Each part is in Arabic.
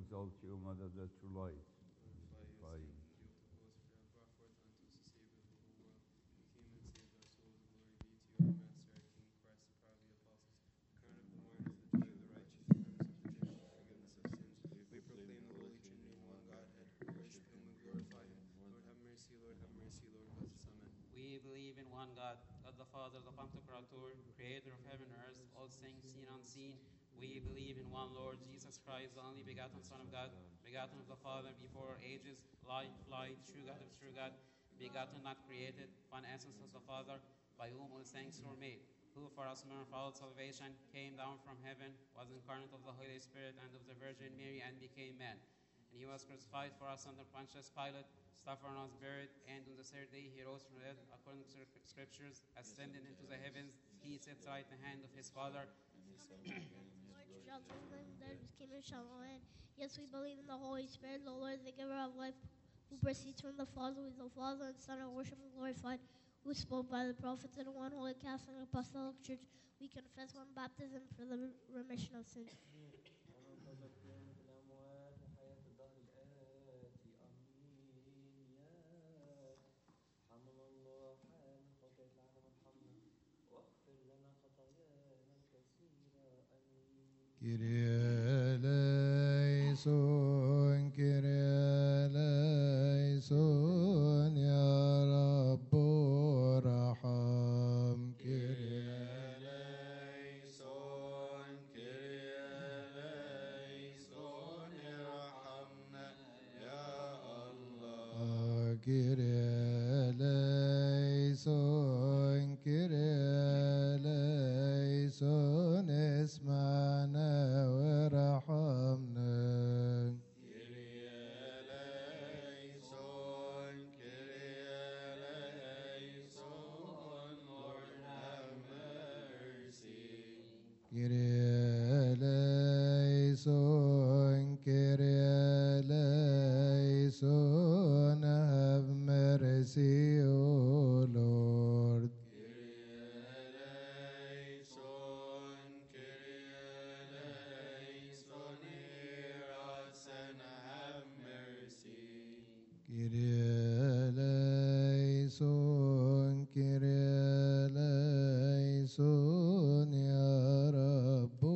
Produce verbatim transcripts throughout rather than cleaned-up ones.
exalt you, O Mother of the true light. Glorify you, Glorify you. Savior of the host, for you have brought forth unto us the Savior of the whole world. You came and saved our souls. Glory be to you, our Master, our King, Christ, the power of the apostles, the crown of the mourners, the joy of the righteous, the promise of redemption, the forgiveness of sins. We proclaim the Holy Trinity in one Godhead. We worship him, we glorify him. Lord, have mercy, Lord, have mercy, Lord, bless us, amen. We believe in one God, God the Father, the Pantocrator, creator of heaven and earth, all things seen and unseen. We believe in one Lord Jesus Christ, the only begotten Son of God, begotten of the Father before ages, life, light, true God of true God, begotten, not created, one essence of the Father, by whom all things were made, who for us men of all salvation came down from heaven, was incarnate of the Holy Spirit and of the Virgin Mary, and became man. And he was crucified for us under Pontius Pilate, suffered and was buried, and on the third day he rose from the dead, according to the scriptures, ascended into the heavens. He sits right at the hand of his Father. Lord, shall bring them dead, his kingdom shall no end. Yes, we believe in the Holy Spirit, the Lord, the giver of life, who proceeds from the Father, who is the Father and Son, and worship and glorified, who spoke by the prophets, in one holy Catholic Apostolic Church. We confess one baptism for the remission of sins. وننتظر قيامة الأموات وحياة الدهر الآتي آمين يا حمل الله حامل خطايا العالم ارحمنا واغفر لنا خطايانا الكثيرة آمين. Kyrie eleison, Kyrie eleison, ya Rabbi raham. Kyrie eleison, Kyrie eleison, irhamna ya Allah. Kyrie eleison, Kyrie eleison, اسمعنا وارحمنا. Kyrie eleison, Kyrie eleison, Lord have mercy. Kyrie eleison, Kyrie eleison, have mercy, O Lord. Kyrie eleison, Kyrie eleison, hear us and have mercy. Kyrie eleison, Kyrie eleison, ya Rabbi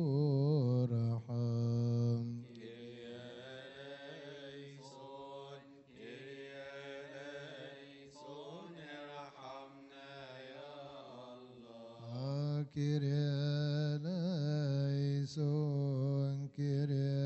raham. Kyrie eleison, Kyrie eleison, irhamna ya Allah. Kyrie eleison, Kyrie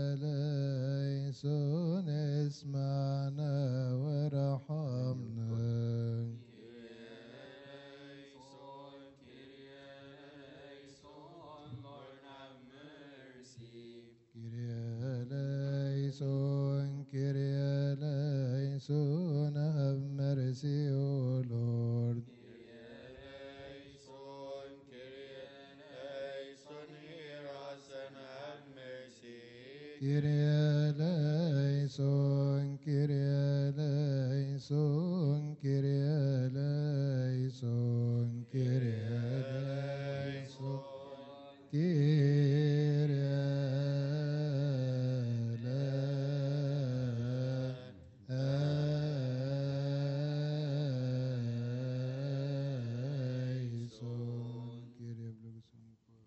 eleison, اسمعنا وارحمنا. Kyrie eleison, Kyrie eleison, Lord have mercy. Kyrie eleison, Kyrie eleison, have mercy, O Lord. Kyrie eleison, Kyrie eleison, hear us and have mercy. Kyrie eleison, Kyrie eleison, Kyrie eleison, Kyrie eleison, Kyrie eleison, Kyrie eleison.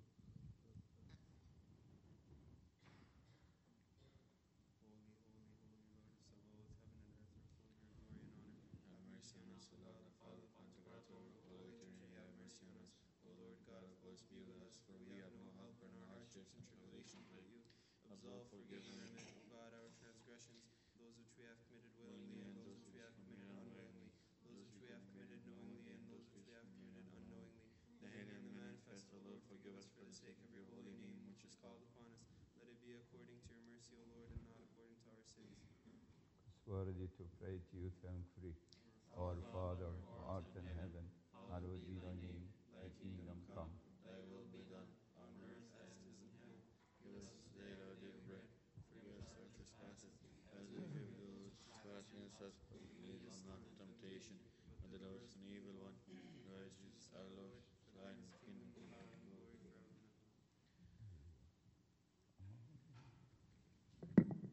Holy, holy, holy Lord of Sabaoth, heaven and earth are full of your glory and honor. Have mercy on us, O God, the Father, Pantocrator, Holy Trinity, have mercy on us. O Lord God of hosts, be with us, for we have no help in our hardships and tribulations but you. Absolve, forgive, and remit, O God, our transgressions, those which we have committed willingly and those which we have committed unwillingly, those which we have committed knowingly and those which we have committed unknowingly. The hidden and the manifest, O Lord, forgive us for the sake of your holy name, which is called Called upon us, let it be according to your mercy, O Lord, and not according to our sins. It's worthy to pray to you thankfully. Our Father, who art in heaven, hallowed be thy name. Thy kingdom come. Thy will be done, on earth as it is in heaven. Give us this day our daily bread. Forgive us our trespasses, as we forgive those who trespass against us. Lead us not into temptation, but deliver us from the evil one. Christ Jesus our Lord, thine is the kingdom, the power, and glory forever and ever.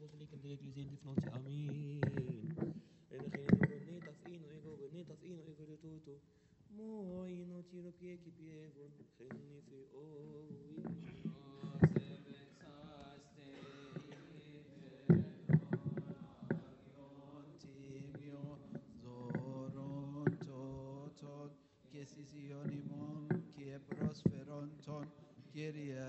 Catholic and the Ecclesia in the Amen. En degene die we niet af in, ego, we niet af in, ego de tuto. Mooi, no tiro pie ki pievon, genife o. Timio, zoron, toton, que sisionimon, que prosperonton, Kyrie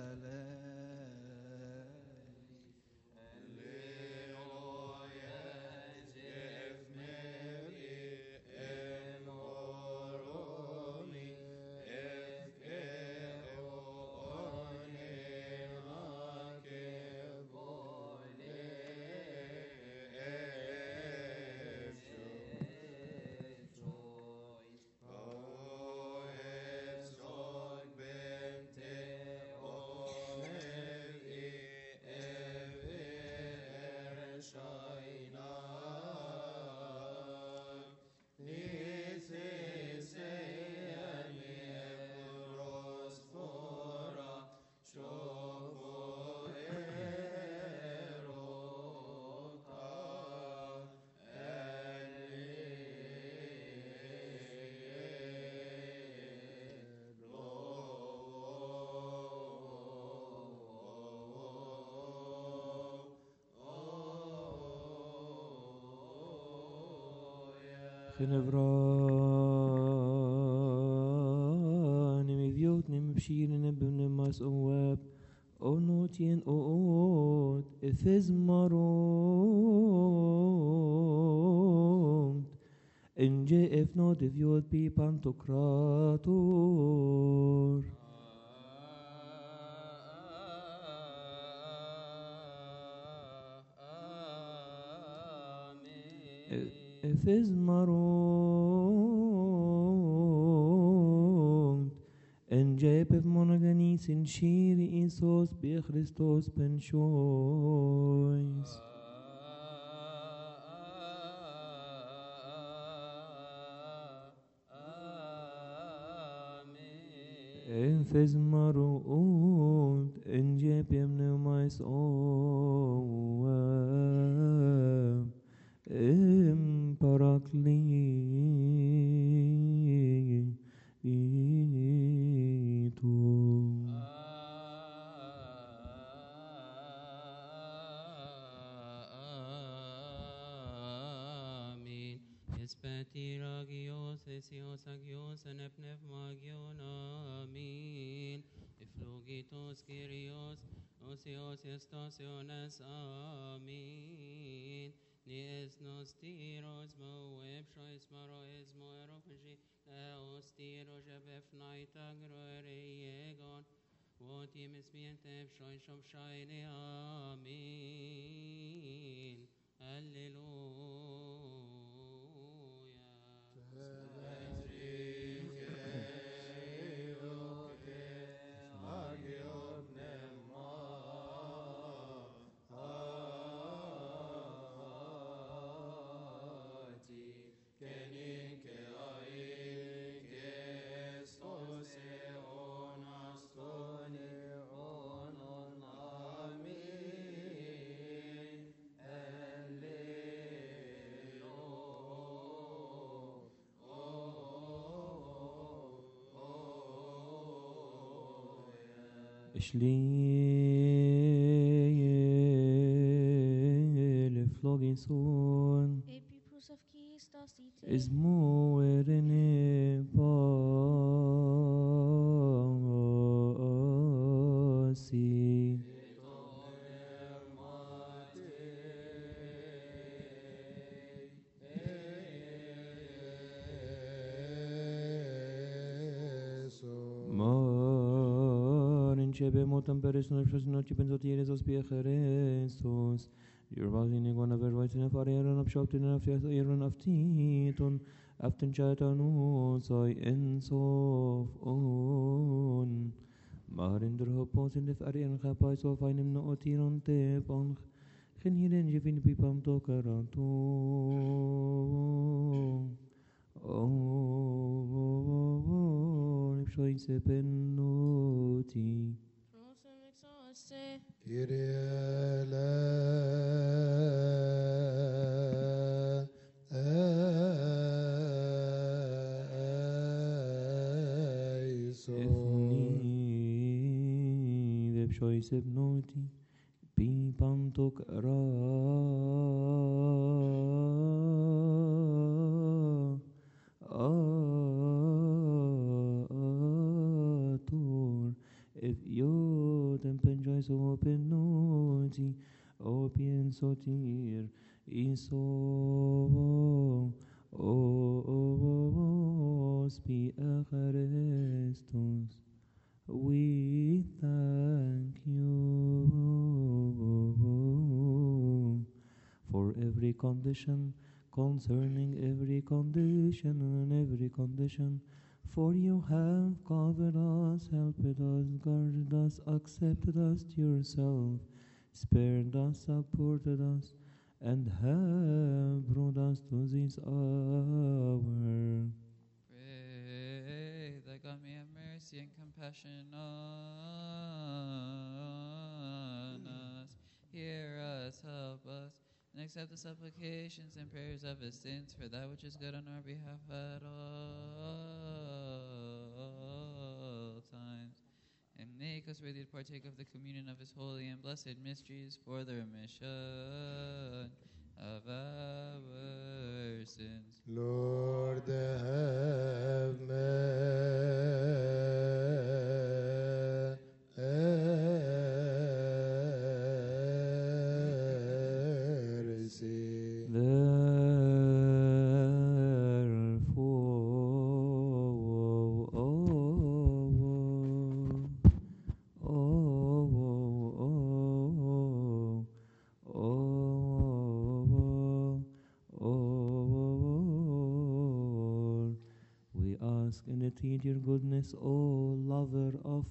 Genevran, mi viot, nem bshiren, nem mas oab, onotien oot, efes maront, enje efnot viot pi pantocrator. Efes maront, enje pef monoganis in shiri isos bi Christos penshois. Efes maront, enje pef pneumais oab, em parakleto. Amen. Espetiragios, esios agios, en epneumagion. Amen. Eflogitos Kyrios, osios estaciones. Amen. Nies nos tiros mo webshois maro es mo erofashi eos tiro jebef naita groeregon what him is being tef shoy shom shine. Amen. Shliel flogison Epipus of Christos ite. is moerene pasi. Marin chebe motam peres no shos no chipen zotieres os piecheresos. Your body negona verwait in a farieren of shot in a fieren of titon. Aften chatan soy ensof on. Marin der hopos in de farieren kapais of einem no otiron te pon. Gen hierin je vind pipam to karanto. Oh, soy se penoti. Prosum exauste. Kyrie eleison. Ethni vebshoiseb noti pipantok ra ator if yotem penjois open noti opien sotir iso os pi acharestos. We thank you for every condition, concerning every condition and every condition. For you have covered us, helped us, guarded us, accepted us to yourself, spared us, supported us, and have brought us to this hour. Pray that God may have mercy and compassion on us. Hear us, help us, and accept the supplications and prayers of his saints for that which is good on our behalf at all times. And make us worthy to partake of the communion of his holy and blessed mysteries for the remission of our sins. Lord, have mercy. Therefore, oh, oh, oh, oh, oh, oh, we ask and entreat your goodness, O lover of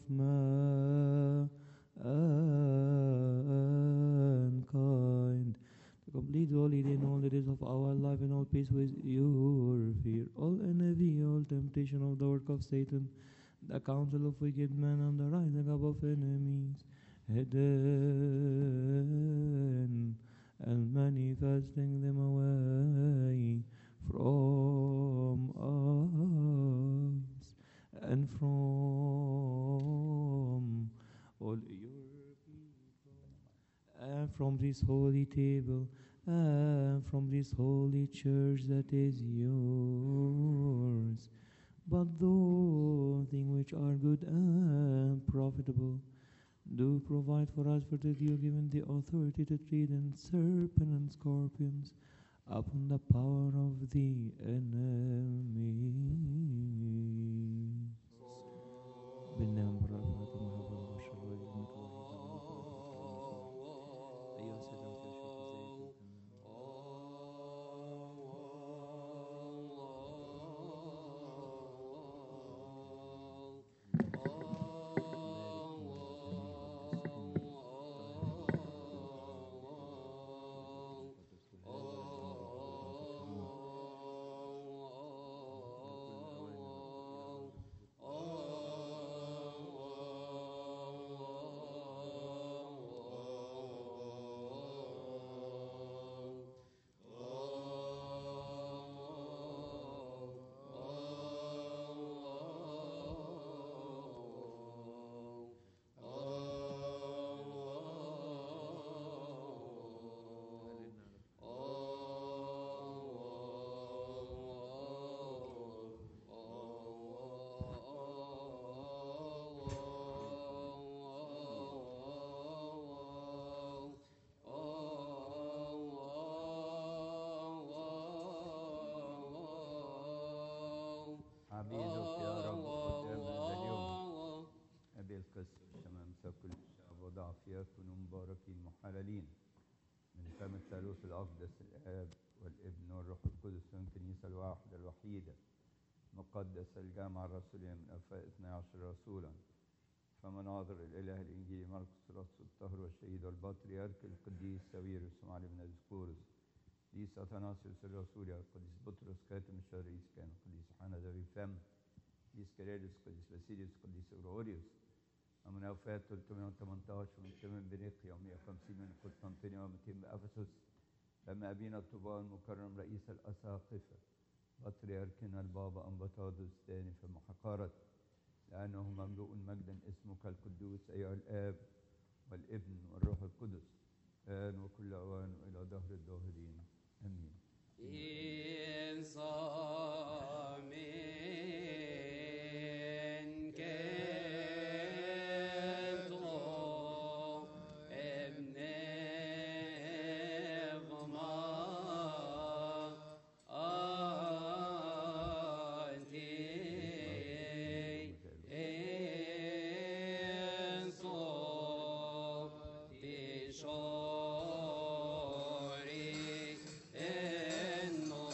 mankind, to complete all it in all the days of our life and all peace with your fear, all envy, all temptation of the work of Satan, the counsel of wicked men and the rising up of enemies, hidden and manifesting them away from us and from all your people, and from this holy table, and from this holy church that is yours. But those things which are good and profitable, do provide for us, for that you have given the authority to tread on serpents and scorpions upon the power of the enemy. بالنعم والرحمة والمحبة والبشر والإذن أيها السادة عبيدك يا رب قدام هذا اليوم أبي القس شمامسة كل الشعب وضع فيكونوا مباركين محللين من فم الثالوث الأقدس الآب والابن والروح القدس من الكنيسة الواحدة الوحيدة مقدس الجامعة الرسولية من أفاء اثني عشر رسولا فمناظر الإله الإنجيلي مرقس رأس الطهر والشهيد والبطريرك القديس ساويرس ومعلم بن أذكورس قديس أثناسيوس الرسول القديس بطرس كاتم الشريس كان قديس حنا ذوي الفم قديس كيرلس قديس باسيليوس قديس أوروريوس ومن أوفات ثلاثمائة وثمانية عشر من تمام بنيقيا ومائة وخمسين من قسطنطينية ومئتين بأفسس لما أبينا الطوباء المكرم رئيس الأساقفة بطريركنا البابا أنبطاضوس الثاني في محقارة لأنه مملوء مجدا اسمك القدوس أيها الآب والابن والروح القدس الآن وكل أوان وإلى دهر الداهرين آمين. In samen kento ebnevma anti enso tishori eno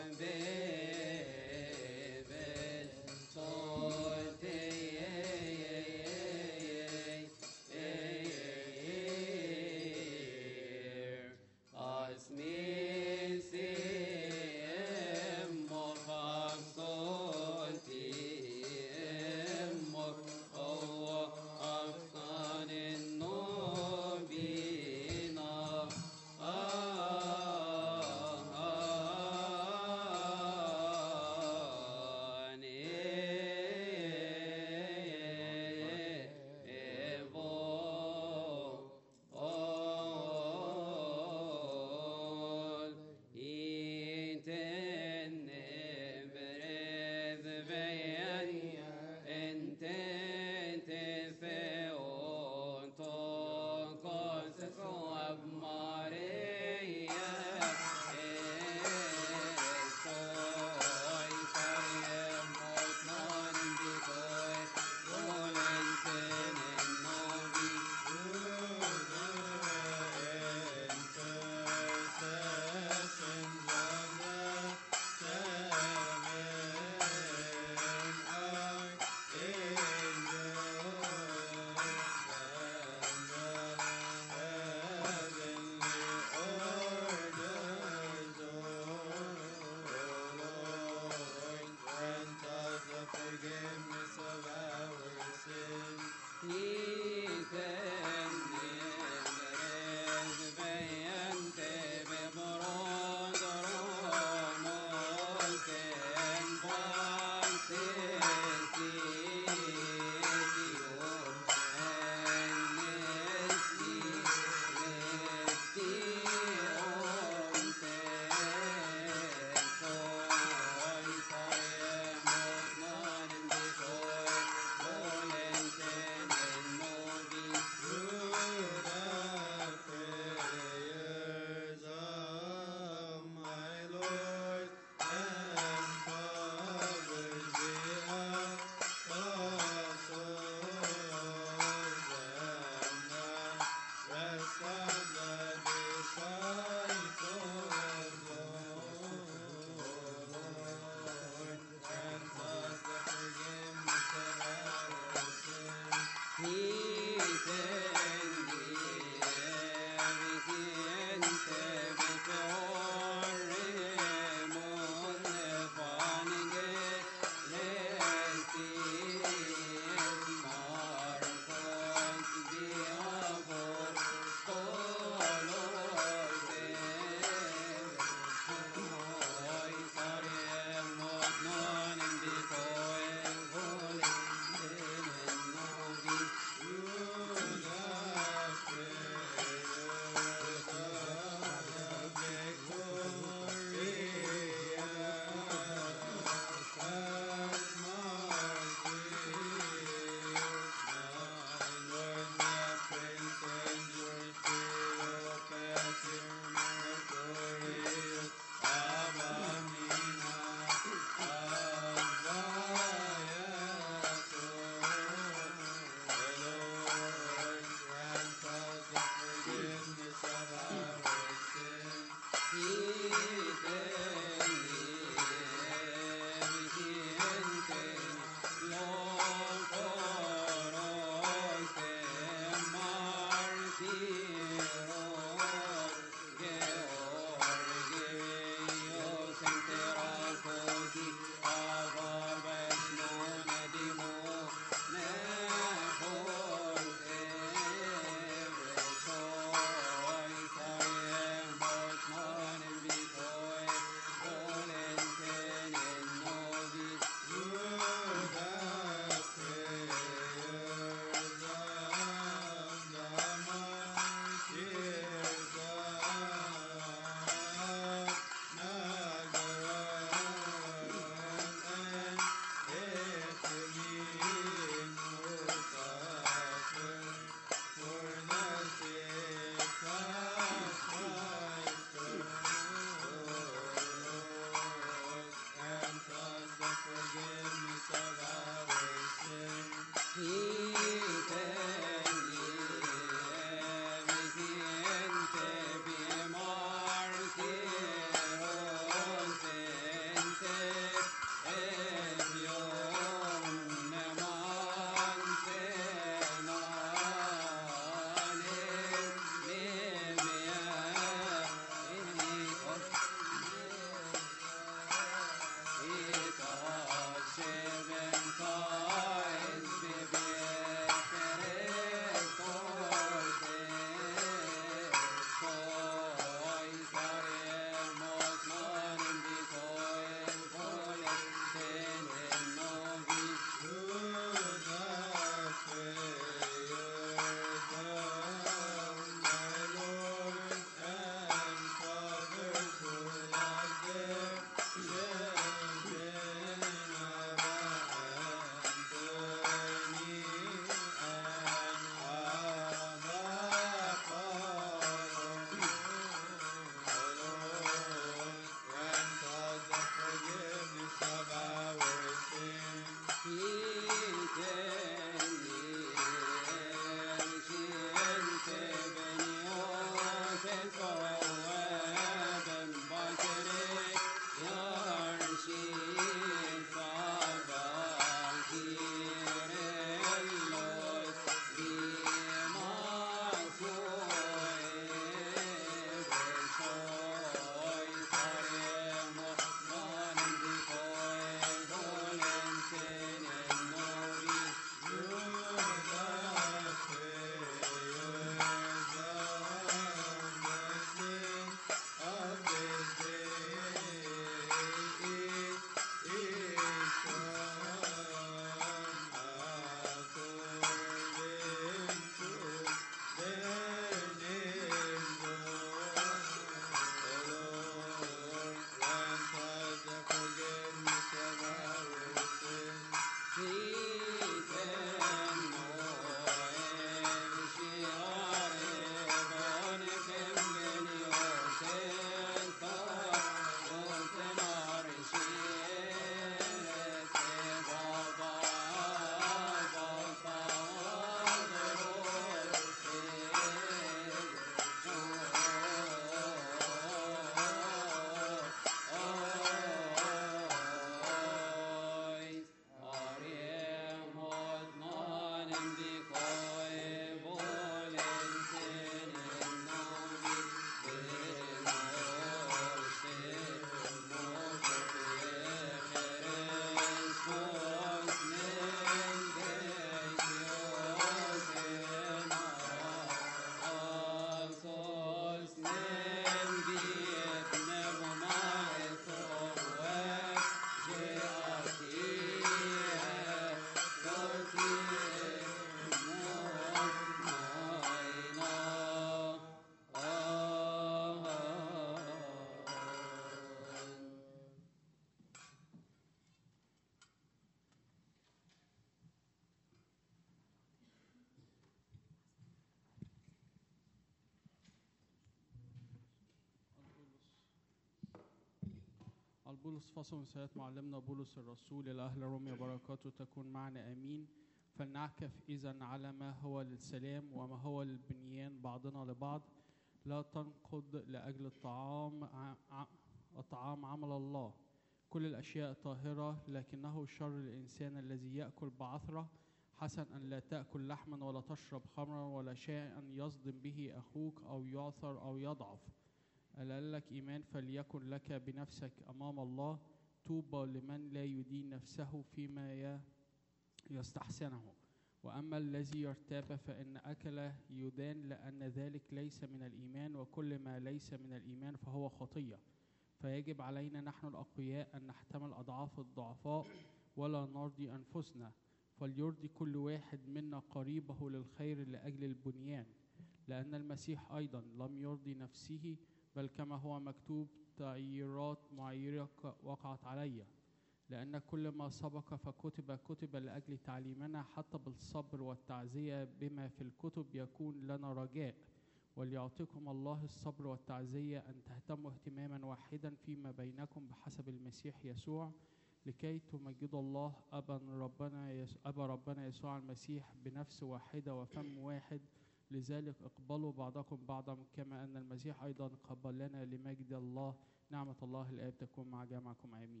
بولس فصل رسالة معلمنا بولس الرسول إلى أهل روميا بركاته تكون معنا آمين. فلنعكف إذن على ما هو للسلام وما هو للبنيان بعضنا لبعض. لا تنقض لأجل الطعام ع... الطعام عمل الله. كل الأشياء طاهرة، لكنه شر الإنسان الذي يأكل بعثرة. حسن أن لا تأكل لحما ولا تشرب خمرا ولا شيئا يصدم به أخوك أو يعثر أو يضعف. ألا لك إيمان فليكن لك بنفسك أمام الله. طوبى لمن لا يدين نفسه فيما يستحسنه. وأما الذي يرتاب فإن أكل يدان، لأن ذلك ليس من الإيمان، وكل ما ليس من الإيمان فهو خطية. فيجب علينا نحن الأقوياء أن نحتمل أضعاف الضعفاء ولا نرضي أنفسنا. فليرضي كل واحد منا قريبه للخير لأجل البنيان، لأن المسيح أيضا لم يرضي نفسه، بل كما هو مكتوب: تعييرات معيرة وقعت علي. لأن كل ما سبق فكتب كتب لأجل تعليمنا، حتى بالصبر والتعزية بما في الكتب يكون لنا رجاء. وليعطيكم الله الصبر والتعزية أن تهتموا اهتماما واحدا فيما بينكم بحسب المسيح يسوع، لكي تمجدوا الله أبا ربنا يسوع, أبا ربنا يسوع المسيح بنفس واحدة وفم واحد. لذلك اقبلوا بعضكم بعضا كما أن المسيح أيضا قبلنا لمجد الله. نعمة الله الآب تكون مع جميعكم آمين.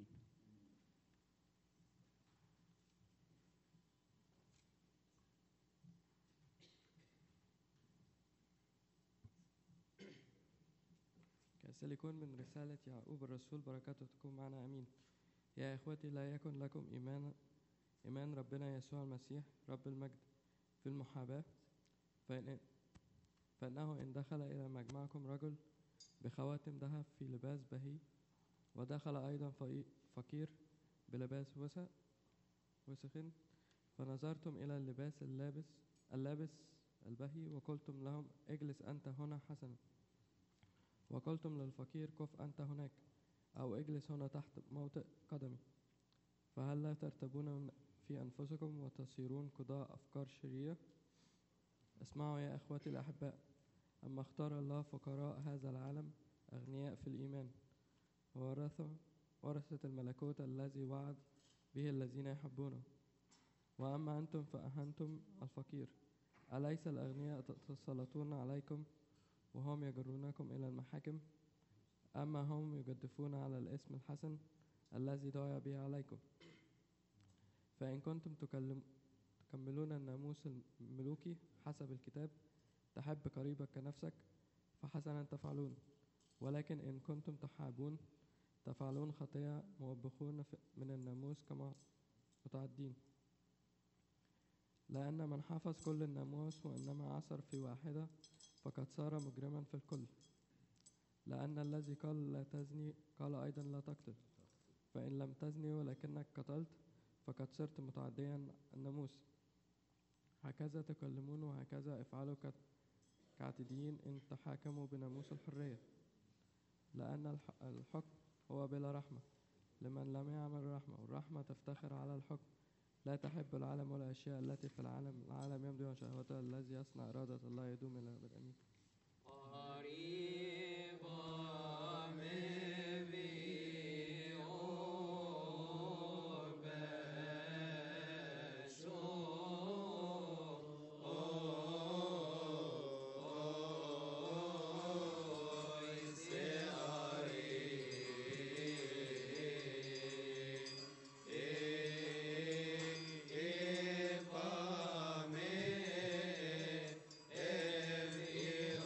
كسلكون من رسالة يعقوب الرسول بركاته تكون معنا آمين. يا إخوتي، لا يكن لكم إيمان إيمان ربنا يسوع المسيح رب المجد في المحاباة، فإن فإنه إن دخل إلى مجمعكم رجل بخواتم ذهب في لباس بهي، ودخل أيضا فقير بلباس وسخ وسخ، فنظرتم إلى اللباس اللابس اللابس البهي وقلتم لهم: اجلس أنت هنا حسنا، وقلتم للفقير: كف أنت هناك، أو اجلس هنا تحت موطئ قدمي. فهل لا ترتبون في أنفسكم وتصيرون قضاء أفكار شريرة؟ اسمعوا يا أخوتي الأحباء، أما اختار الله فقراء هذا العالم أغنياء في الإيمان، وورثوا ورثة الملكوت الذي وعد به الذين يحبونه. وأما أنتم فأهنتم الفقير. أليس الأغنياء يتسلطون عليكم وهم يجرونكم إلى المحاكم؟ أما هم يجدفون على الاسم الحسن الذي دعا به عليكم. فإن كنتم تكملون الناموس الملوكي حسب الكتاب: تحب قريبك كنفسك، فحسنا تفعلون. ولكن إن كنتم تحابون تفعلون خطيئة، موبخون من الناموس كما متعدين. لأن من حفظ كل الناموس وإنما عثر في واحدة فقد صار مجرما في الكل. لأن الذي قال لا تزني قال أيضا لا تقتل. فإن لم تزني ولكنك قتلت فقد صرت متعديا الناموس. هكذا تكلمون وهكذا افعلوا كعتديين إن تحاكموا بناموس الحرية. لأن الحكم هو بلا رحمة لمن لم يعمل رحمة، والرحمة تفتخر على الحكم. لا تحب العالم ولا الأشياء التي في العالم. العالم يمضي وشهوته، الذي يصنع إرادة الله يدوم إلى الأبد آمين. If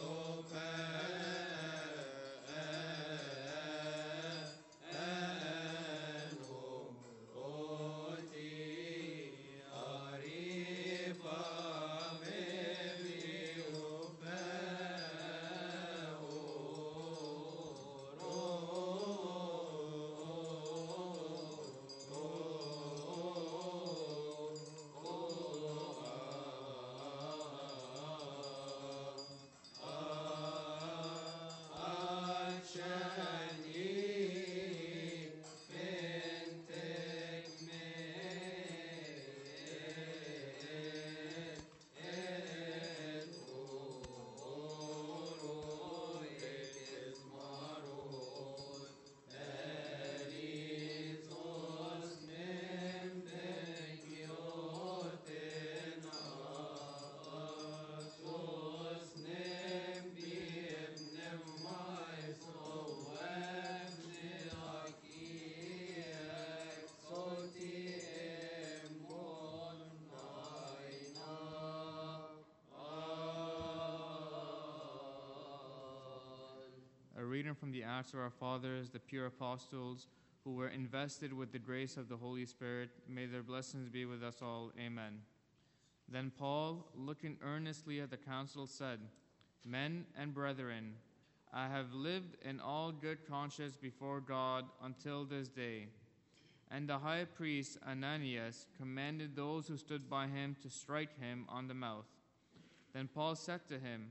reading from the Acts of our fathers, the pure apostles, who were invested with the grace of the Holy Spirit. May their blessings be with us all. Amen. Then Paul, looking earnestly at the council, said, Men and brethren, I have lived in all good conscience before God until this day. And the high priest Ananias commanded those who stood by him to strike him on the mouth. Then Paul said to him,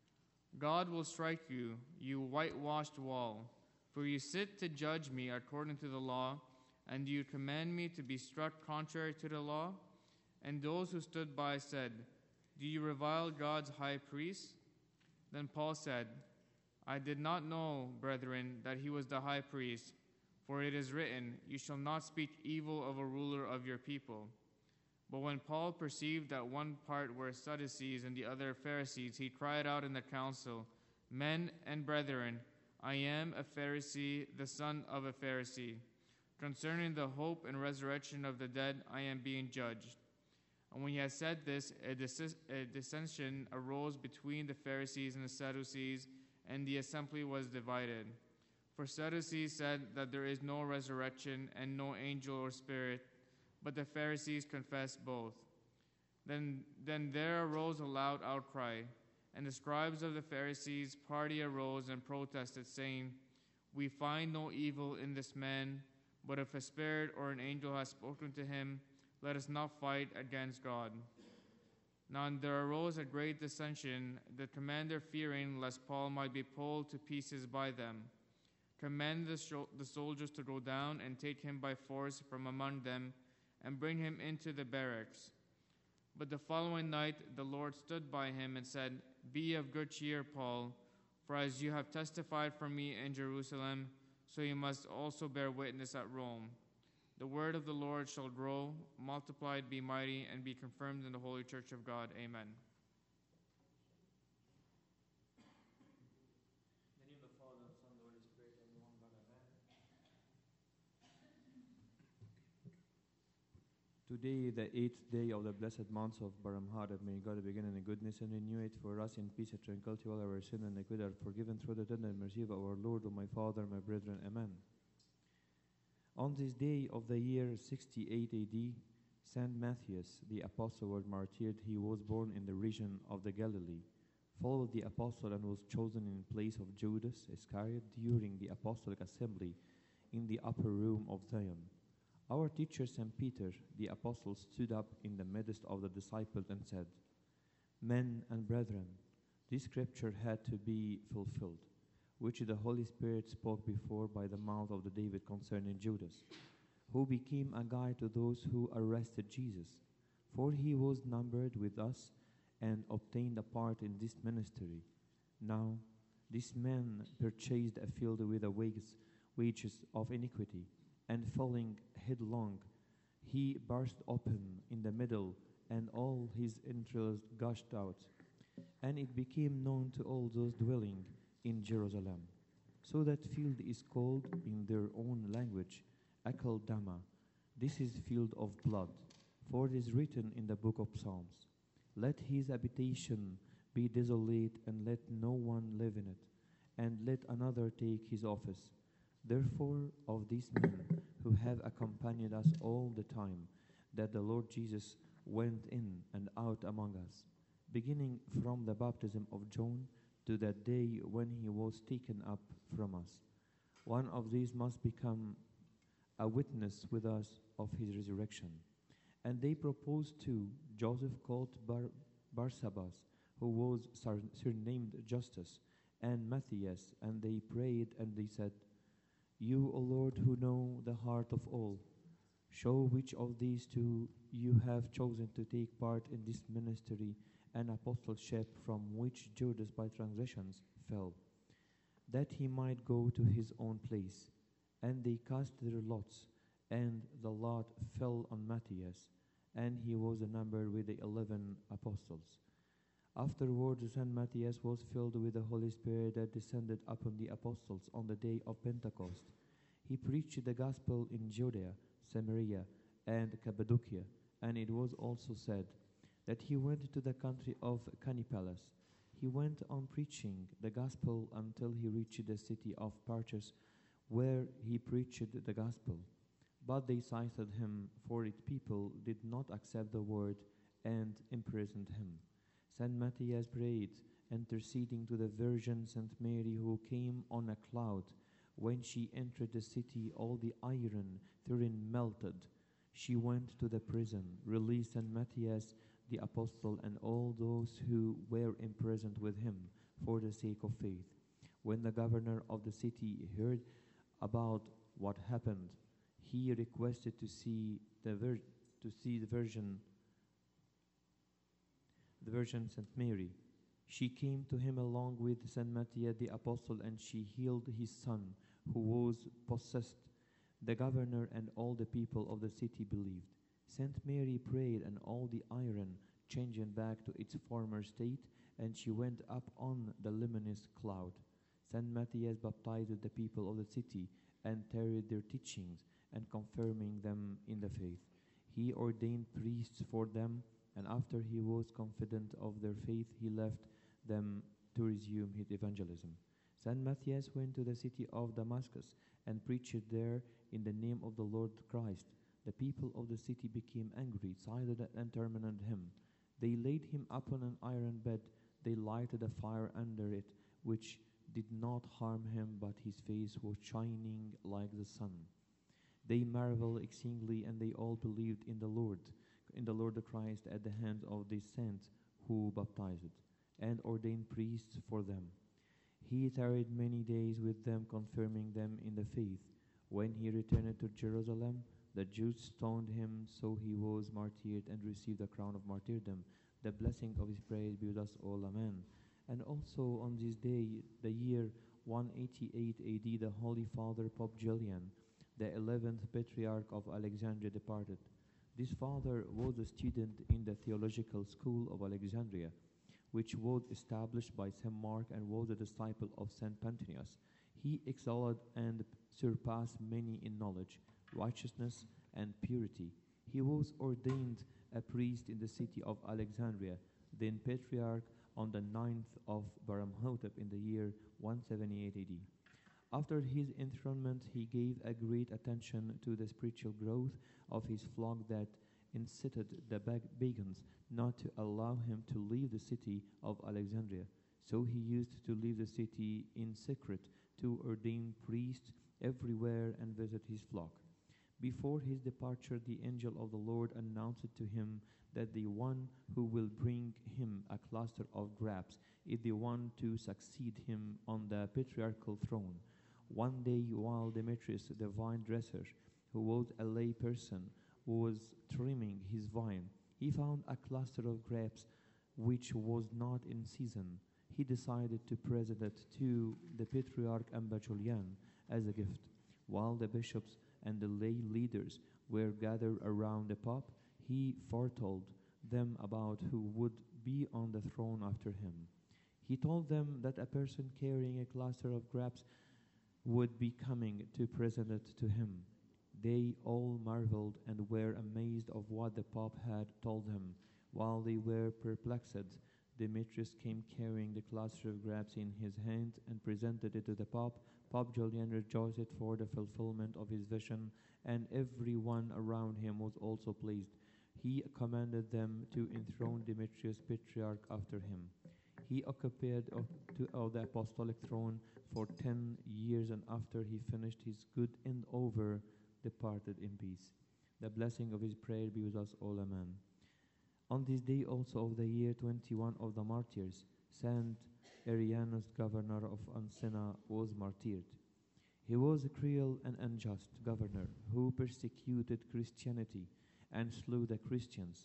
God will strike you, you whitewashed wall, for you sit to judge me according to the law, and you command me to be struck contrary to the law? And those who stood by said, Do you revile God's high priest? Then Paul said, I did not know, brethren, that he was the high priest, for it is written, You shall not speak evil of a ruler of your people. But when Paul perceived that one part were Sadducees and the other Pharisees, he cried out in the council, Men and brethren, I am a Pharisee, the son of a Pharisee. Concerning the hope and resurrection of the dead, I am being judged. And when he had said this, a, dis- a dissension arose between the Pharisees and the Sadducees, and the assembly was divided. For Sadducees said that there is no resurrection and no angel or spirit, but the Pharisees confessed both. Then, then there arose a loud outcry, and the scribes of the Pharisees' party arose and protested, saying, We find no evil in this man, but if a spirit or an angel has spoken to him, let us not fight against God. Now there arose a great dissension, the commander fearing lest Paul might be pulled to pieces by them, commanded the, sho- the soldiers to go down and take him by force from among them and bring him into the barracks. But the following night the Lord stood by him and said, Be of good cheer, Paul, for as you have testified for me in Jerusalem, so you must also bear witness at Rome. The word of the Lord shall grow, multiplied, be mighty, and be confirmed in the holy church of God. Amen. In the name of the Father, and Son, and the Holy Spirit, and one God, amen. Today, the eighth day of the blessed month of Baramhara, may God begin in goodness and renew it for us in peace and tranquility, all our sin and iniquity are forgiven through the tender mercy of our Lord, O my Father, my brethren. Amen. On this day of the year sixty-eight A D, Saint Matthias, the apostle, was martyred. He was born in the region of the Galilee, followed the apostle, and was chosen in place of Judas Iscariot during the apostolic assembly in the upper room of Zion. Our teacher, Saint Peter, the apostle, stood up in the midst of the disciples and said, Men and brethren, this scripture had to be fulfilled, which the Holy Spirit spoke before by the mouth of the David concerning Judas, who became a guide to those who arrested Jesus. For he was numbered with us and obtained a part in this ministry. Now, this man purchased a field with the wages, wages of iniquity, and falling headlong, he burst open in the middle, and all his entrails gushed out. And it became known to all those dwelling in Jerusalem. So that field is called in their own language Akeldama. This is field of blood, for it is written in the book of Psalms, Let his habitation be desolate, and let no one live in it, and let another take his office. Therefore, of these men who have accompanied us all the time that the Lord Jesus went in and out among us, beginning from the baptism of John to that day when he was taken up from us. One of these must become a witness with us of his resurrection. And they proposed to Joseph called Bar- Barsabbas, who was sur- surnamed Justus, and Matthias, and they prayed and they said, You, O Lord, who know the heart of all, show which of these two you have chosen to take part in this ministry and apostleship, from which Judas by transgressions fell, that he might go to his own place. And they cast their lots, and the lot fell on Matthias, and he was numbered with the eleven apostles. Afterwards, Saint Matthias was filled with the Holy Spirit that descended upon the apostles on the day of Pentecost. He preached the gospel in Judea, Samaria, and Cappadocia, and it was also said that he went to the country of Canipalas. He went on preaching the gospel until he reached the city of Parchus, where he preached the gospel. But they seized him, for its people did not accept the word, and imprisoned him. Saint Matthias prayed, interceding to the Virgin Saint Mary, who came on a cloud. When she entered the city, all the iron therein melted. She went to the prison, released Saint Matthias the apostle and all those who were imprisoned with him for the sake of faith. When the governor of the city heard about what happened, he requested to see the vir- to see the Virgin, the Virgin Saint Mary. She came to him along with Saint Matthias the apostle, and she healed his son, who was possessed. The governor and all the people of the city believed. Saint Mary prayed, and all the iron changed back to its former state, and she went up on the luminous cloud. Saint Matthias baptized the people of the city and carried their teachings and confirming them in the faith. He ordained priests for them, and after he was confident of their faith, he left them to resume his evangelism. Saint Matthias went to the city of Damascus and preached there in the name of the Lord Christ. The people of the city became angry, seized and tormented him. They laid him upon an iron bed. They lighted a fire under it, which did not harm him, but his face was shining like the sun. They marveled exceedingly, and they all believed in the Lord, in the Lord Christ at the hand of the saints who baptized, and ordained priests for them. He tarried many days with them, confirming them in the faith. When he returned to Jerusalem, the Jews stoned him, so he was martyred and received the crown of martyrdom. The blessing of his praise be with us all. Amen. And also on this day, the year one eighty-eight A D, the Holy Father Pope Julian, the eleventh Patriarch of Alexandria, departed. This father was a student in the theological school of Alexandria, which was established by Saint Mark, and was a disciple of Saint Pantinius. He excelled and surpassed many in knowledge, righteousness, and purity. He was ordained a priest in the city of Alexandria, then Patriarch, on the ninth of Baramhotep in the year one seventy-eight A D. After his enthronement, he gave a great attention to the spiritual growth of his flock that incited the pagans not to allow him to leave the city of Alexandria. So he used to leave the city in secret, to ordain priests everywhere and visit his flock. Before his departure, the angel of the Lord announced to him that the one who will bring him a cluster of grapes is the one to succeed him on the patriarchal throne. One day, while Demetrius, the vine dresser, who was a lay person, was trimming his vine, he found a cluster of grapes which was not in season. He decided to present it to the Patriarch Amba Julian as a gift. While the bishops and the lay leaders were gathered around the Pope, he foretold them about who would be on the throne after him. He told them that a person carrying a cluster of grapes would be coming to present it to him. They all marveled and were amazed of what the Pope had told them. While they were perplexed, Demetrius came carrying the cluster of grapes in his hand and presented it to the Pope. Pope Julian rejoiced for the fulfillment of his vision, and everyone around him was also pleased. He commanded them to enthrone Demetrius Patriarch after him. He occupied of, to, of the apostolic throne for ten years, and after he finished his good end over, departed in peace. The blessing of his prayer be with us all. Amen. On this day also of the year twenty-one of the martyrs, Saint Arianus, governor of Ancena, was martyred. He was a cruel and unjust governor who persecuted Christianity and slew the Christians.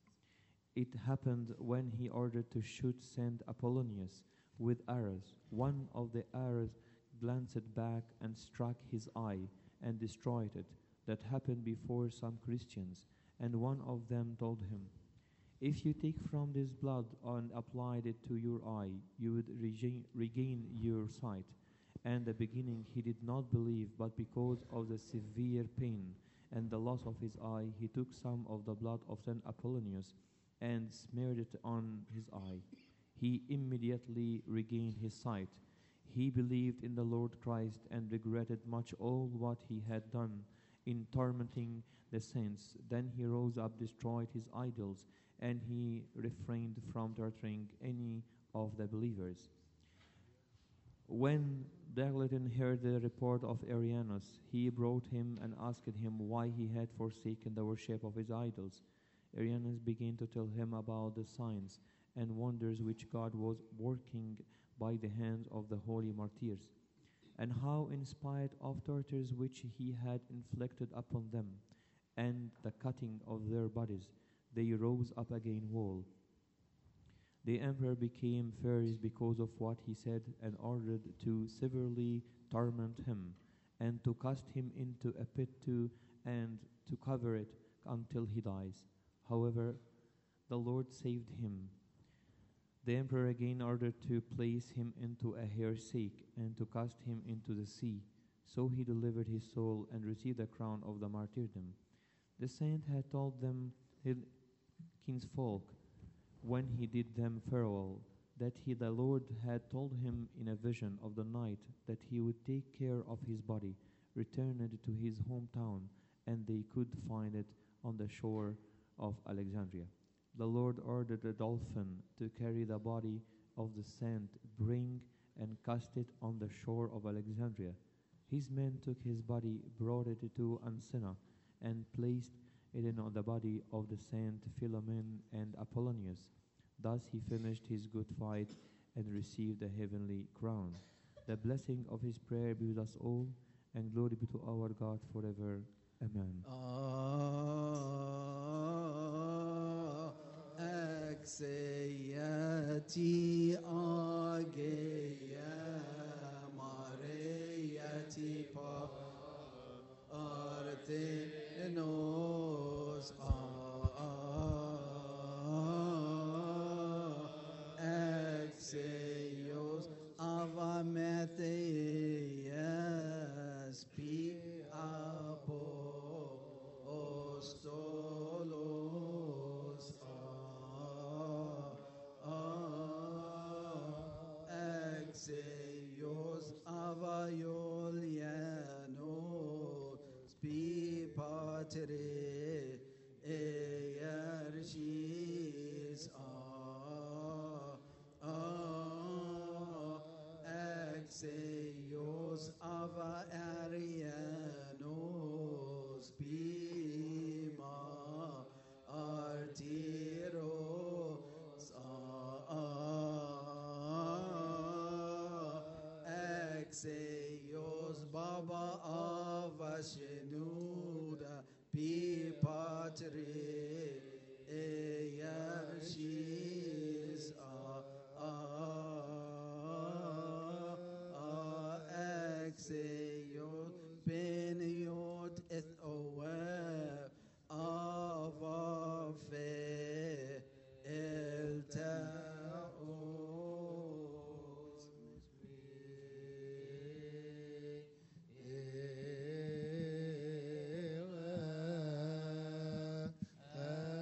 It happened when he ordered to shoot Saint Apollonius with arrows. One of the arrows glanced back and struck his eye and destroyed it. That happened before some Christians, and one of them told him, "If you take from this blood and applied it to your eye, you would regain, regain your sight." And the beginning he did not believe, but because of the severe pain and the loss of his eye, he took some of the blood of Saint Apollonius and smeared it on his eye. he immediately regained his sight. He believed in the Lord Christ and regretted much all what he had done in tormenting the saints. Then he rose up, destroyed his idols, and he refrained from torturing any of the believers. When Diocletian heard the report of Arianus, he brought him and asked him why he had forsaken the worship of his idols. Arianus began to tell him about the signs and wonders which God was working by the hands of the holy martyrs, and how in spite of tortures which he had inflicted upon them, and the cutting of their bodies, they rose up again whole. The emperor became furious because of what he said and ordered to severely torment him, and to cast him into a pit too, and to cover it until he dies. However, the Lord saved him. The emperor again ordered to place him into a hare's stake and to cast him into the sea. So he delivered his soul and received the crown of the martyrdom. The saint had told them, his kinsfolk, when he did them farewell, that he, the Lord, had told him in a vision of the night that he would take care of his body, return it to his hometown, and they could find it on the shore of Alexandria. The Lord ordered a dolphin to carry the body of the saint, bring and cast it on the shore of Alexandria. His men took his body, brought it to Ancena, and placed it in the body of the saint Philomen and Apollonius. Thus he finished his good fight and received a heavenly crown. The blessing of his prayer be with us all, and glory be to our God forever. Amen. أكسياتي آجيا مارياتي با أرتينوس أكسيوس أفامثياس بي أبوستولوس Exeus avaiolianos bi patere earchis Exeus avarianos bima artiros Exeus baba avashenuda bi patre earchis Exeus beniot et oev avafe el taos misri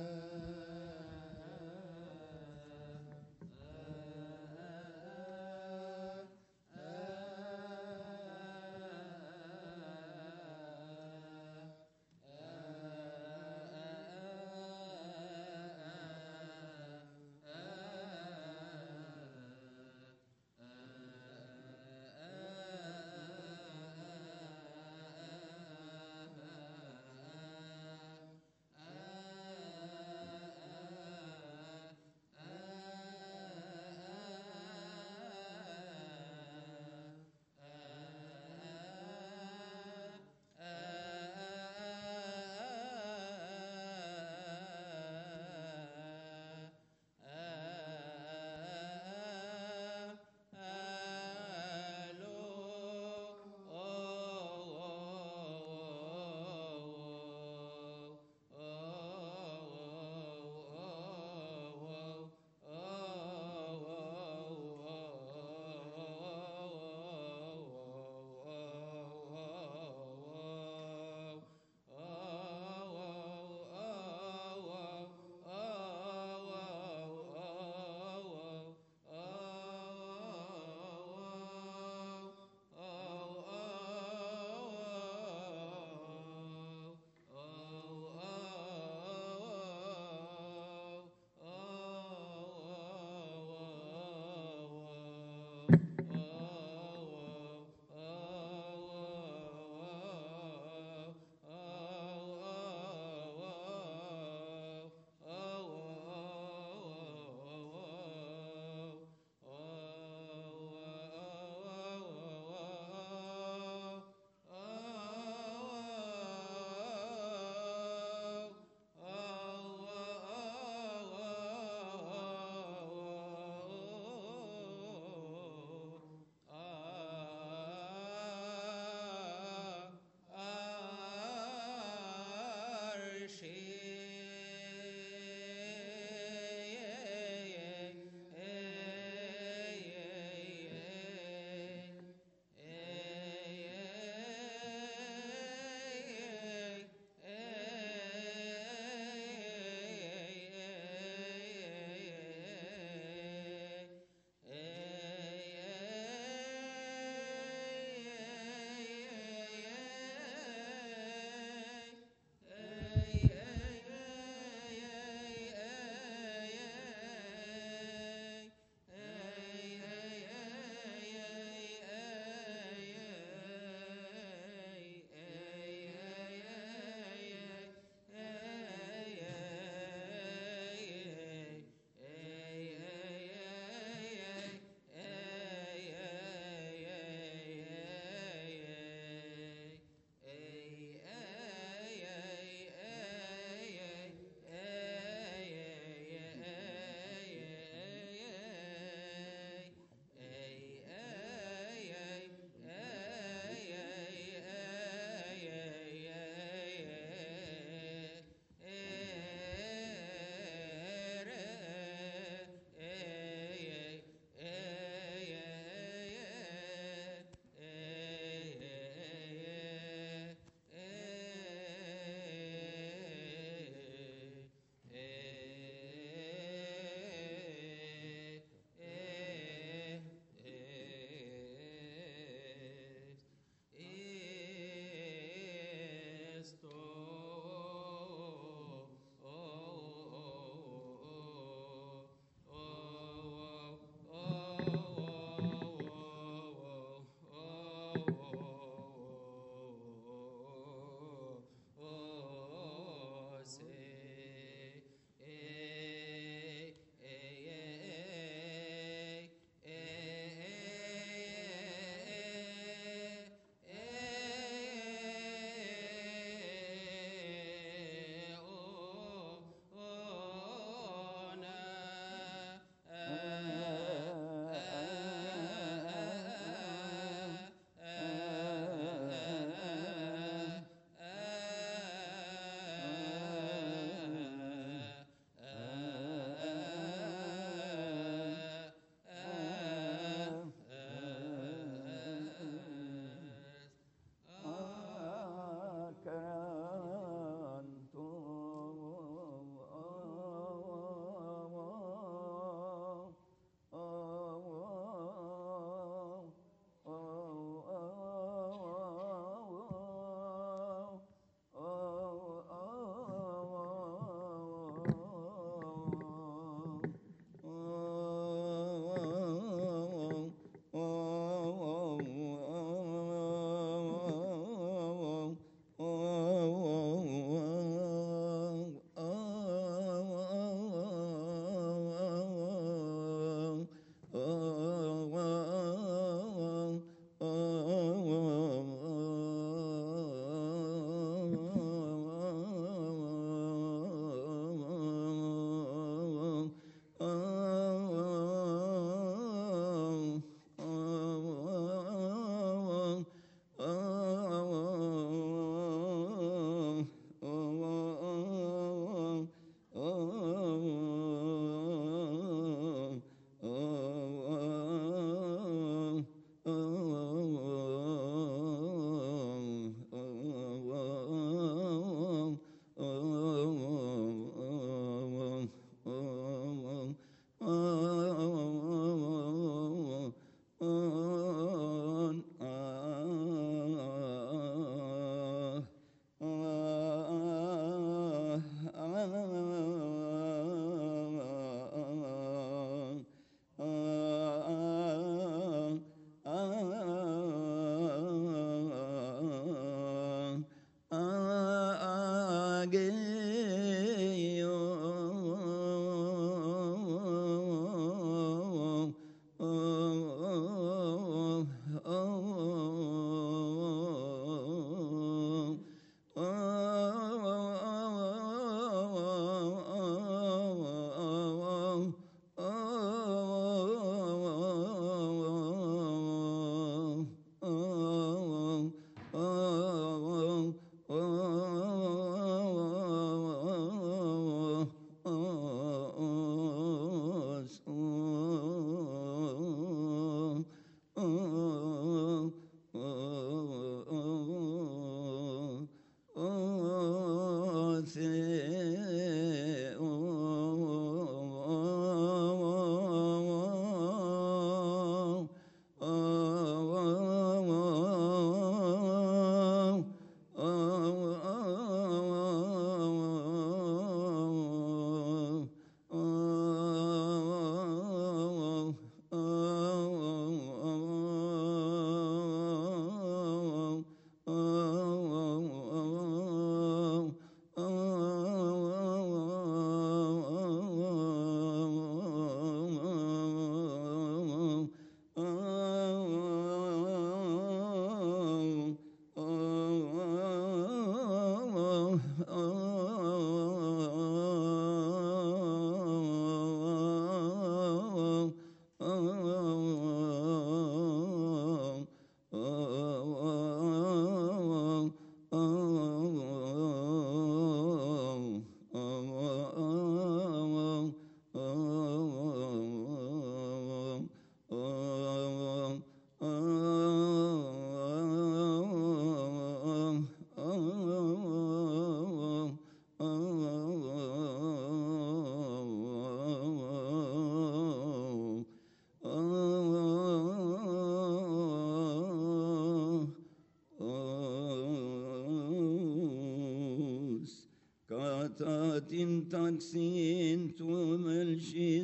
taksin tumel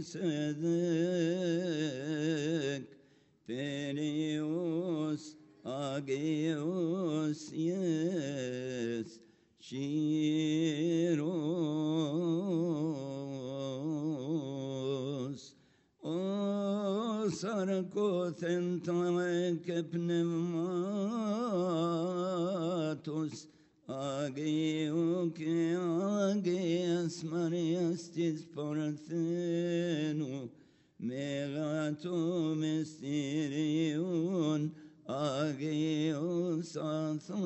şisedek Perios ageos yes Shiros O sarkothen tamek pneumatos Ageo que ageas mariastis parthenu Megato mysterion ageos atha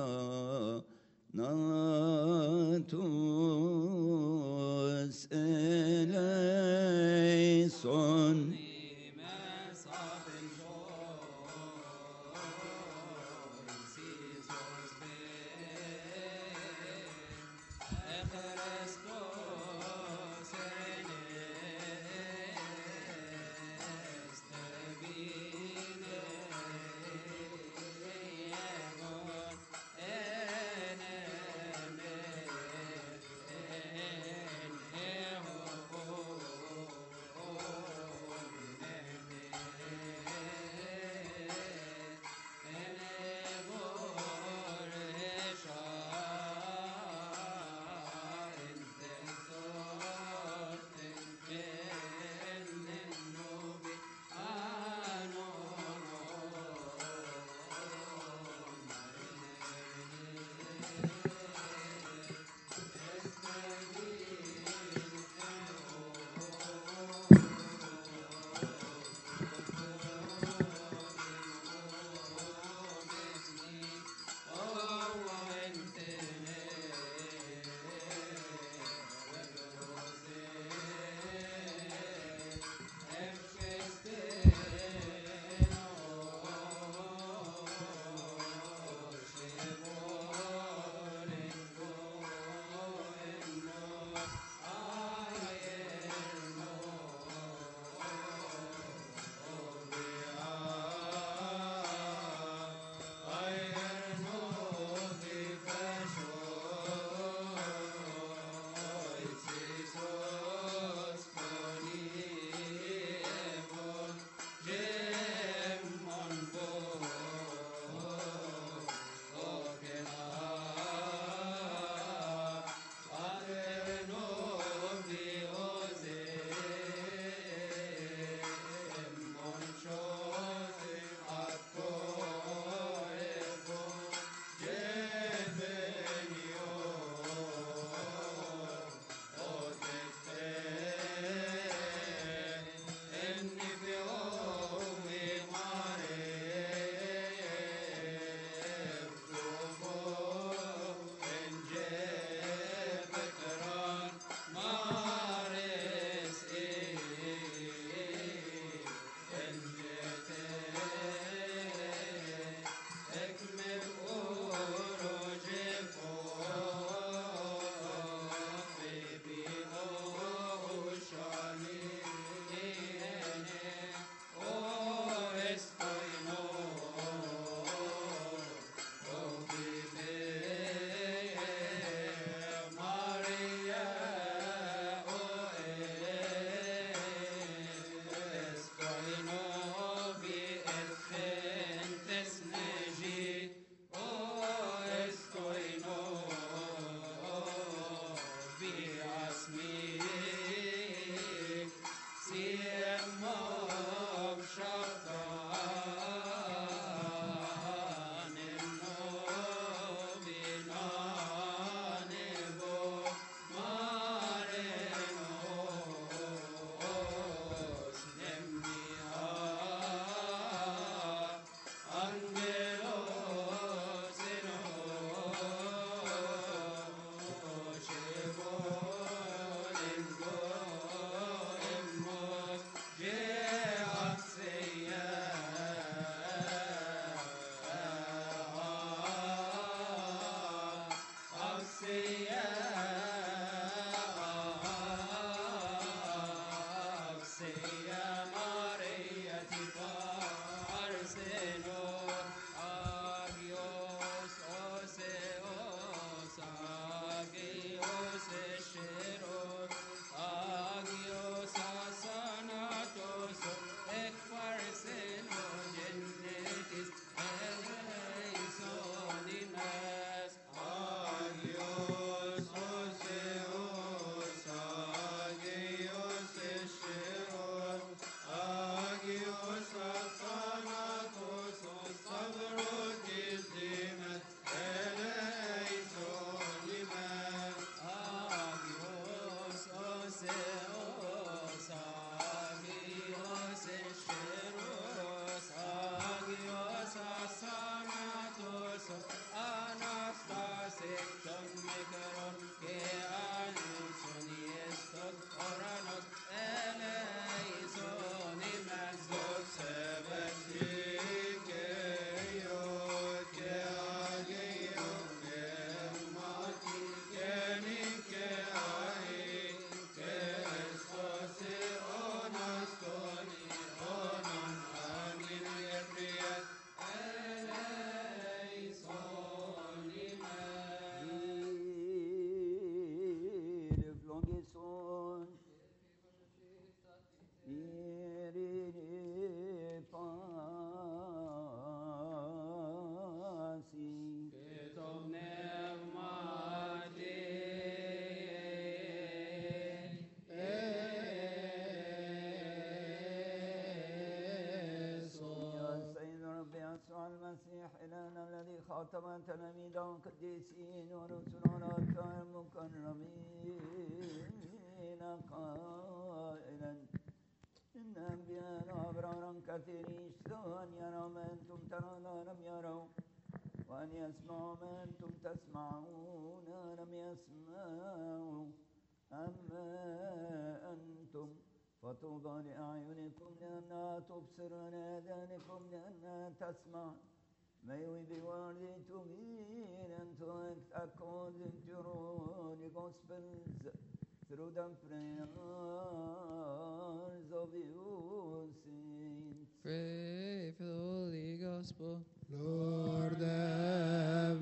natos eleison المسيح إلهنا الذي خاتم تلاميذه القديسين ورسلنا المكرمين قائلا إن أنبياء وأبرارا كثيرين اشتهوا أن يروا ما أنتم ترون لم يروا وأن يسمعوا ما أنتم تسمعون لم يسمعوا أما أنتم فطوبى لأعينكم لأنها تبصر ولآذانكم لأنها تسمع. May we be worthy to hear and to act according to your holy gospels through the prayers of you saints. Pray for the Holy Gospel. Lord have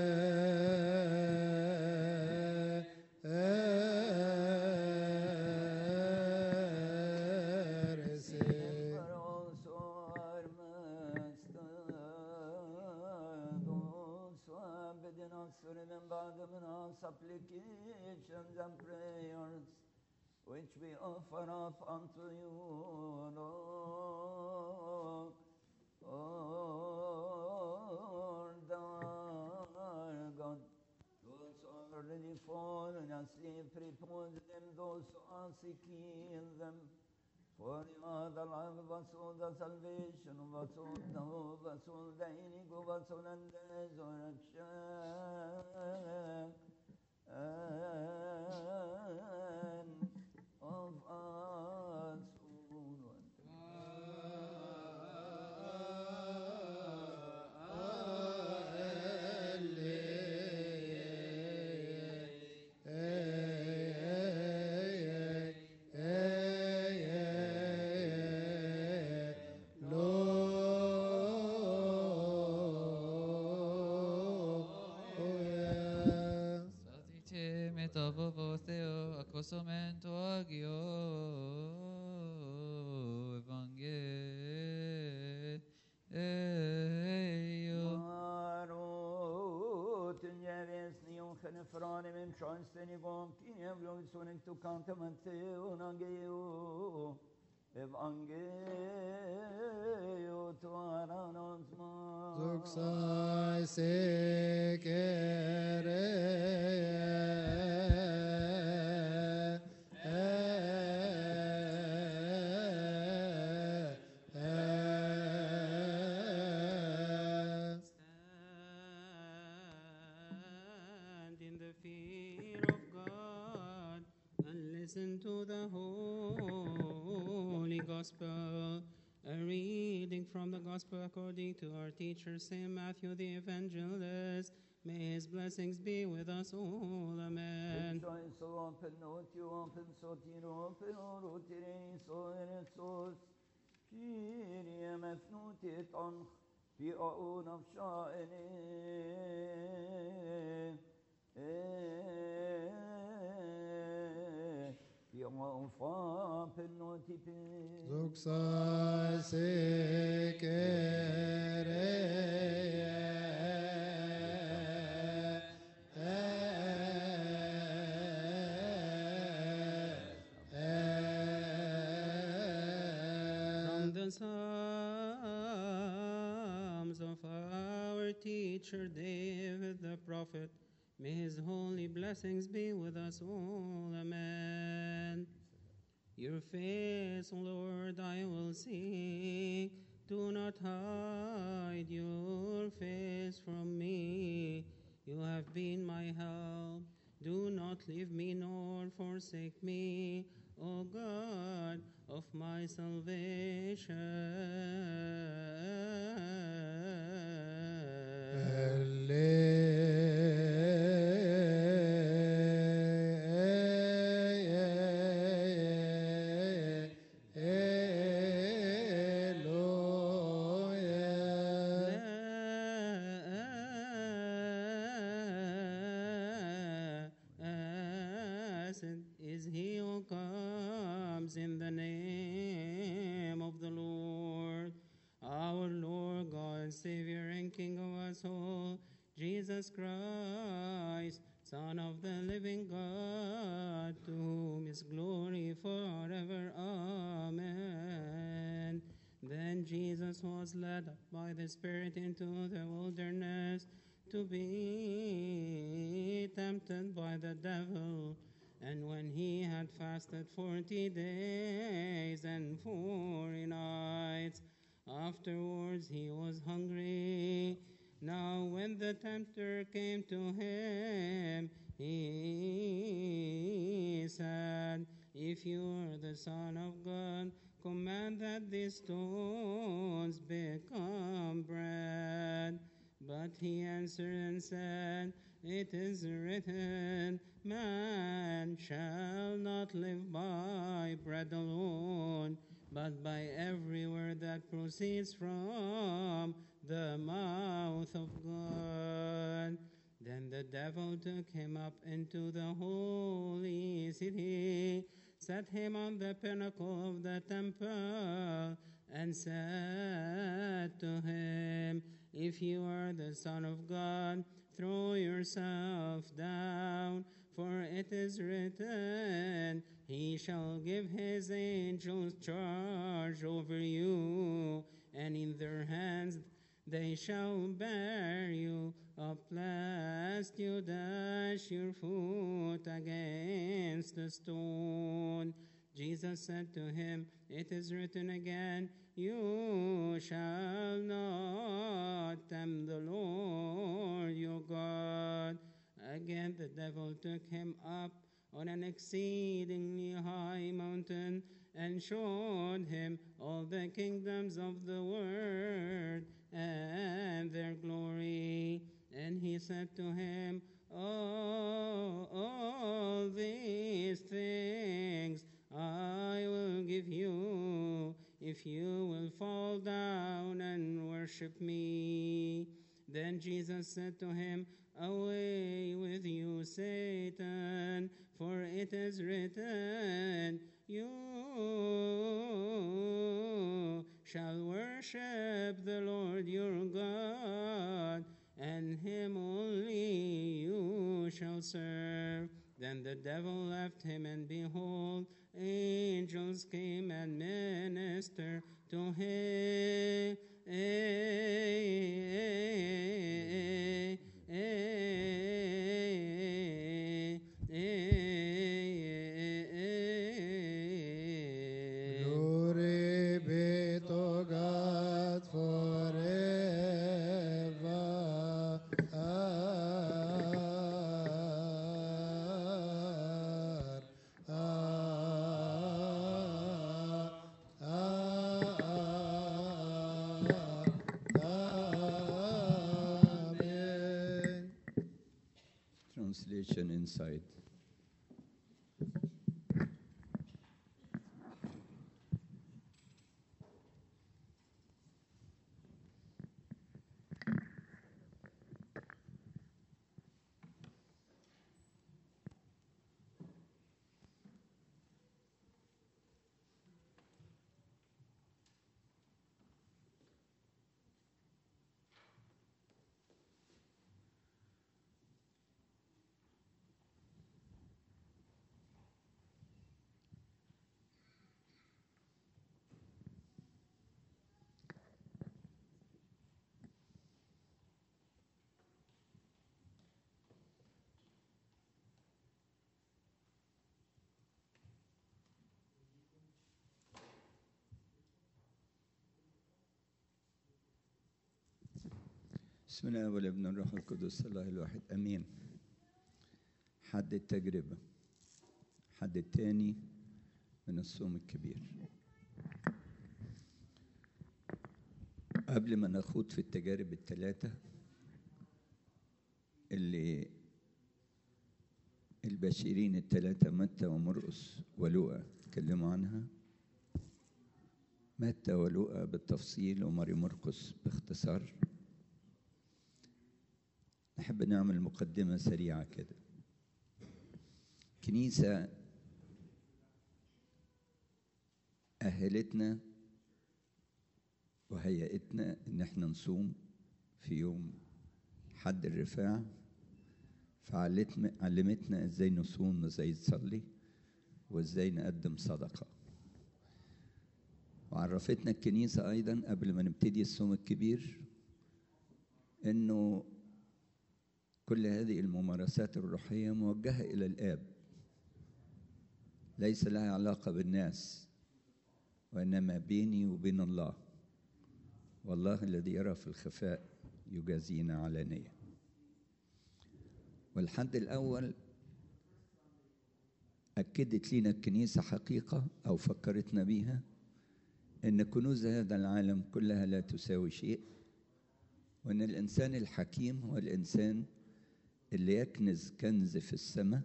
mercy. Remember also our Master, those who have bidden us to remember them in our supplications and prayers, which we offer up unto you, Lord. Lord our God, those who are already fallen asleep, repose them, those who are sick, heal them. For you are the life of us all, the salvation of us all, the hope of us all, the healing of us all, and the resurrection of us all. Satite metavovo theo accosomento agio evangelio. Marot njeves nion genefrane mem chansten igom kiev lovisonek tu kantamanteo nageo evangelio tu aranonsma. Zuxai sekere Stand in the fear of God and listen to the Holy Gospel. A reading from the Gospel according to our teacher, Saint Matthew the Evangelist. May his blessings be with us all. Amen. Rejoice, O open, note you open, so tiro open, o rotiri, so eresos. Kyrie mefnutit on fi aun of sha'ene. Fi aun penoti pe. Zuxai From the Psalms of our teacher David the prophet, may his holy blessings be with us all. Amen. Your face, Lord, I will seek. Do not hide your face from me. You have been my help. Do not leave me nor forsake me, O God of my salvation. Blessed is he who comes in the name of the Lord, our Lord God, Savior and King of us all, Jesus Christ, Son of the living God, to whom is glory forever. Amen. Then Jesus was led up by the Spirit into the wilderness to be tempted by the devil. And when he had fasted forty days and forty nights, afterwards he was hungry. Now when the tempter came to him, he said, "If you are the Son of God, command that these stones become bread." But he answered and said, "It is written, man shall not live by bread alone, but by every word that proceeds from the mouth of God." Then the devil took him up into the holy city, set him on the pinnacle of the temple, and said to him, "If you are the Son of God, throw yourself down, for it is written, he shall give his angels charge over you, and in their hands they shall bear you up, lest you dash your foot against a stone." Jesus said to him, "It is written again, you shall not tempt the Lord your God." Again the devil took him up on an exceedingly high mountain and showed him all the kingdoms of the world and their glory. And he said to him, "Oh, all these things I will give you if you will fall down and worship me." Then Jesus said to him, "Away with you, Satan, for it is written, you shall worship the Lord your God, and him only you shall serve." Then the devil left him, and behold, angels came and ministered to him. Glory be to God forever. Amen. Translation inside. بسم الله والابن والروح القدس الله الواحد امين. حد التجربه، حد التاني من الصوم الكبير. قبل ما نخوض في التجارب الثلاثه اللي البشيرين الثلاثه متى ومرقس ولوقا اتكلموا عنها، متى ولوقا بالتفصيل وماري مرقس باختصار، نحب نعمل مقدمة سريعة كده. كنيسة أهلتنا وهيئتنا إن احنا نصوم في يوم حد الرفاع، فعلمتنا ازاي نصوم وازاي نصلي وازاي نقدم صدقة. وعرفتنا الكنيسة أيضا قبل ما نبتدي الصوم الكبير إنه كل هذه الممارسات الروحية موجهة إلى الآب، ليس لها علاقة بالناس وإنما بيني وبين الله، والله الذي يرى في الخفاء يجازينا علانية. والحد الأول أكدت لنا الكنيسة حقيقة أو فكرتنا بيها إن كنوز هذا العالم كلها لا تساوي شيء، وإن الإنسان الحكيم هو الإنسان اللي يكنز كنز في السماء،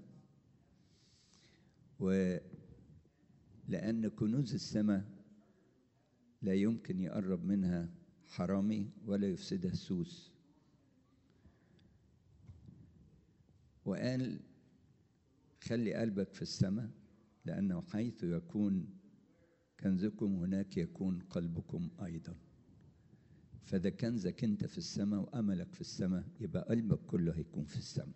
ولأن كنوز السماء لا يمكن يقرب منها حرامي ولا يفسدها سوس. وقال خلي قلبك في السماء، لأنه حيث يكون كنزكم هناك يكون قلبكم أيضا. فإذا كنزك أنت في السماء وأملك في السماء يبقى قلبك كله هيكون في السماء.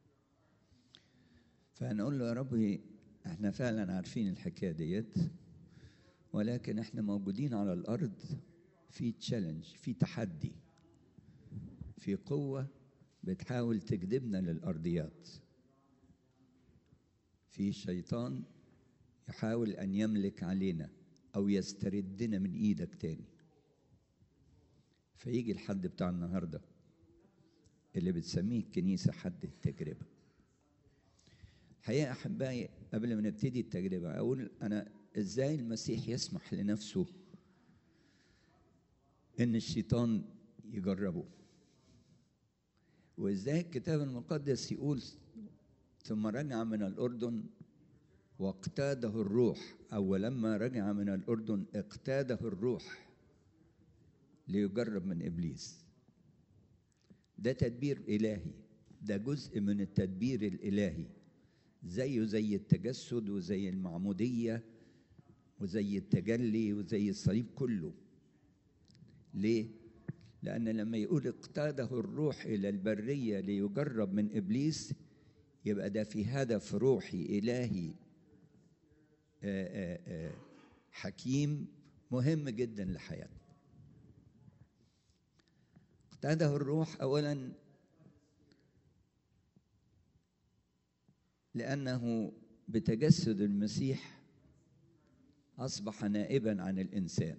فهنقول له يا رب احنا فعلا عارفين الحكاية ديت، ولكن احنا موجودين على الأرض في تشالنج، في تحدي، في قوة بتحاول تجذبنا للأرضيات، في شيطان يحاول أن يملك علينا أو يستردنا من إيدك تاني. فيجي الحد بتاع النهاردة اللي بتسميه الكنيسة حد التجربة. الحقيقة أحبائي قبل ما نبتدي التجربة أقول أنا إزاي المسيح يسمح لنفسه إن الشيطان يجربه، وإزاي الكتاب المقدس يقول ثم رجع من الأردن واقتاده الروح، أو لما رجع من الأردن اقتاده الروح ليجرب من إبليس. ده تدبير إلهي، ده جزء من التدبير الإلهي، زيه زي التجسد وزي المعمودية وزي التجلي وزي الصليب كله. ليه؟ لأن لما يقول اقتاده الروح إلى البرية ليجرب من إبليس، يبقى ده في هدف روحي إلهي آآ آآ حكيم مهم جدا لحياتنا. اقتاده الروح أولا لأنه بتجسد المسيح أصبح نائبا عن الإنسان.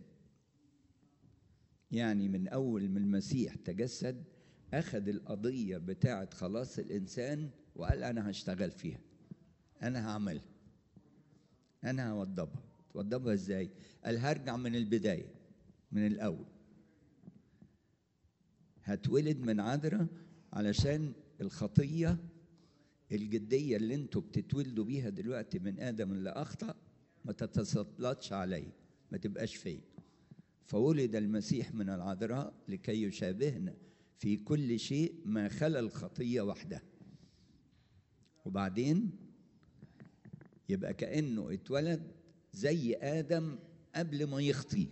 يعني من أول ما المسيح تجسد أخذ القضية بتاعة خلاص الإنسان وقال أنا هشتغل فيها، أنا هعملها، أنا هوضبها. توضبها إزاي؟ قال هرجع من البداية، من الأول. هتولد من عذراء علشان الخطية الجدية اللي انتوا بتتولدوا بيها دلوقتي من آدم اللي أخطأ ما تتسلطش عليه، ما تبقاش فيه. فولد المسيح من العذراء لكي يشابهنا في كل شيء ما خلا الخطية وحدها. وبعدين يبقى كأنه اتولد زي آدم قبل ما يخطي،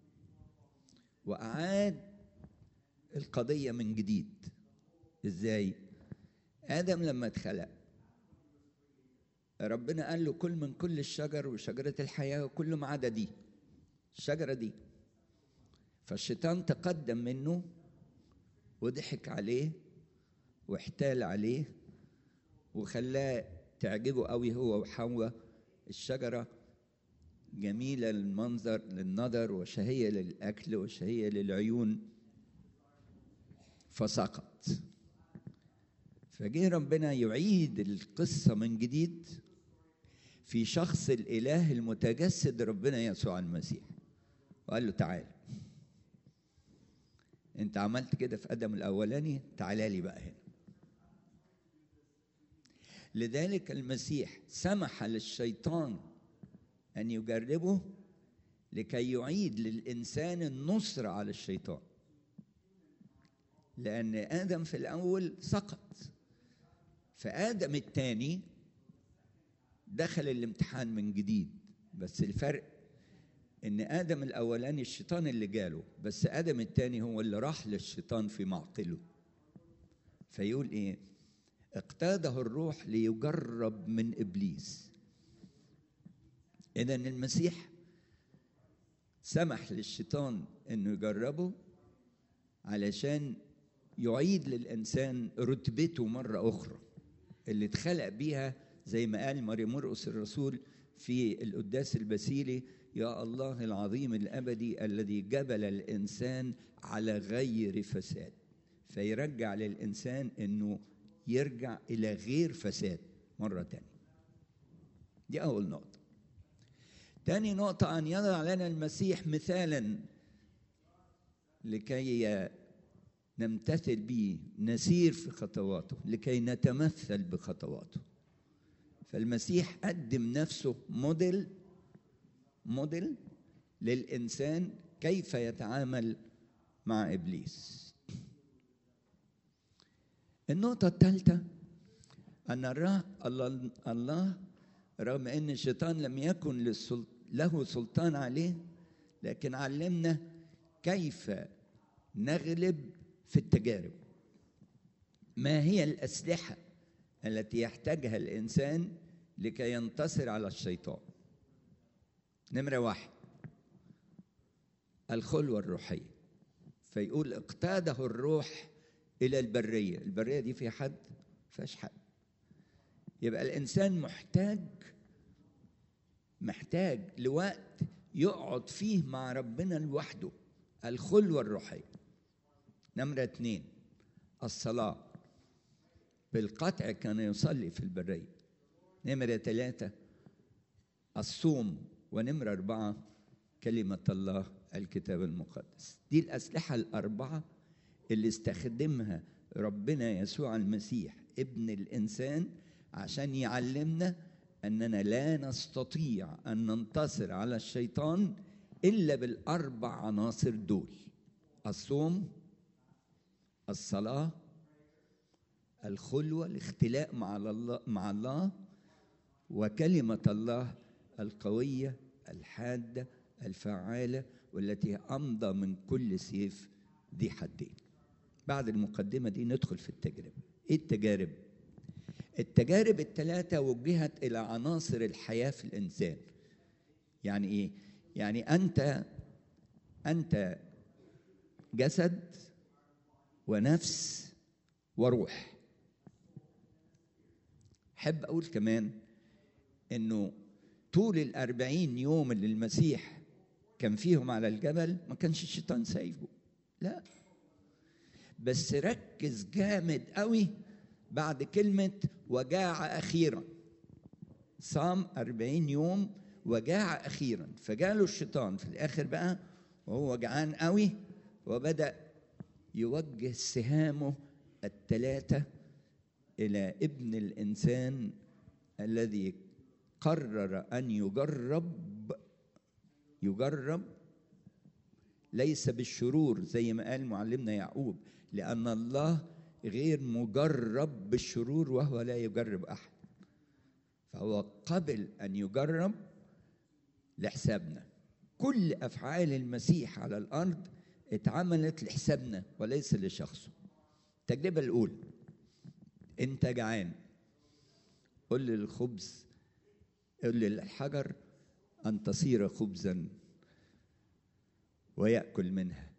وأعاد القضية من جديد. إزاي؟ آدم لما اتخلق ربنا قال له كل من كل الشجر وشجرة الحياة وكل ما عدا دي، الشجرة دي. فالشيطان تقدم منه وضحك عليه واحتال عليه وخلاه تعجبه قوي هو وحواء. الشجرة جميلة للمنظر للنظر وشهية للأكل وشهية للعيون، فسقط. فجه ربنا يعيد القصة من جديد في شخص الإله المتجسد ربنا يسوع المسيح، وقال له تعال، انت عملت كده في آدم الأولاني، تعالى لي بقى هنا. لذلك المسيح سمح للشيطان أن يجربه لكي يعيد للإنسان النصر على الشيطان، لأن آدم في الأول سقط، فآدم الثاني دخل الامتحان من جديد. بس الفرق إن آدم الأولاني الشيطان اللي جاله، بس آدم الثاني هو اللي راح للشيطان في معقله. فيقول إيه؟ اقتاده الروح ليجرب من إبليس. إذن المسيح سمح للشيطان انه يجربه علشان يعيد للانسان رتبته مره اخرى اللي اتخلق بيها، زي ما قال مريم مرقس الرسول في القداس البسيلي: يا الله العظيم الابدي الذي جبل الانسان على غير فساد. فيرجع للانسان انه يرجع الى غير فساد مره تانية. دي اول نقطه. تاني نقطه: ان يضع لنا المسيح مثالا لكي نمتثل به، نسير في خطواته، لكي نتمثل بخطواته. فالمسيح قدم نفسه موديل موديل للإنسان كيف يتعامل مع إبليس. النقطة الثالثة: أن الله الله رغم أن الشيطان لم يكن له سلطان عليه، لكن علمنا كيف نغلب في التجارب. ما هي الأسلحة التي يحتاجها الإنسان لكي ينتصر على الشيطان؟ نمرة واحد: الخلوة الروحية. فيقول: اقتاده الروح إلى البرية. البرية دي فيها حد؟ فيهاش حد. يبقى الإنسان محتاج محتاج لوقت يقعد فيه مع ربنا لوحده، الخلوة الروحية. نمرة اثنين: الصلاة. بالقطع كان يصلي في البرية. نمرة ثلاثة: الصوم. ونمرة أربعة: كلمة الله، الكتاب المقدس. دي الأسلحة الأربعة اللي استخدمها ربنا يسوع المسيح ابن الإنسان عشان يعلمنا أننا لا نستطيع أن ننتصر على الشيطان إلا بالأربع عناصر دول: الصوم، الصلاة، الخلوة، الاختلاء مع الله مع الله وكلمة الله القوية الحادة الفعالة والتي أمضى من كل سيف ذي حدين. بعد المقدمة دي ندخل في التجربة. إيه التجارب؟ التجارب الثلاثة وجهت إلى عناصر الحياة في الإنسان. يعني إيه؟ يعني أنت أنت جسد ونفس وروح. حب أقول كمان إنه طول الأربعين يوم اللي المسيح كان فيهم على الجبل ما كانش الشيطان سايبه، لا، بس ركز جامد قوي بعد كلمة وجاع أخيرا. صام أربعين يوم وجاع أخيرا، فجاله الشيطان في الآخر بقى وهو جعان قوي، وبدأ يوجه سهامه الثلاثة إلى ابن الإنسان الذي قرر أن يجرب يجرب ليس بالشرور زي ما قال معلمنا يعقوب، لأن الله غير مجرب بالشرور وهو لا يجرب أحد. فهو قبل أن يجرب لحسابنا. كل أفعال المسيح على الأرض اتعملت لحسابنا وليس لشخصه. التجربة الأولى: أنت جعان، قل للخبز قل للحجر أن تصير خبزا ويأكل منها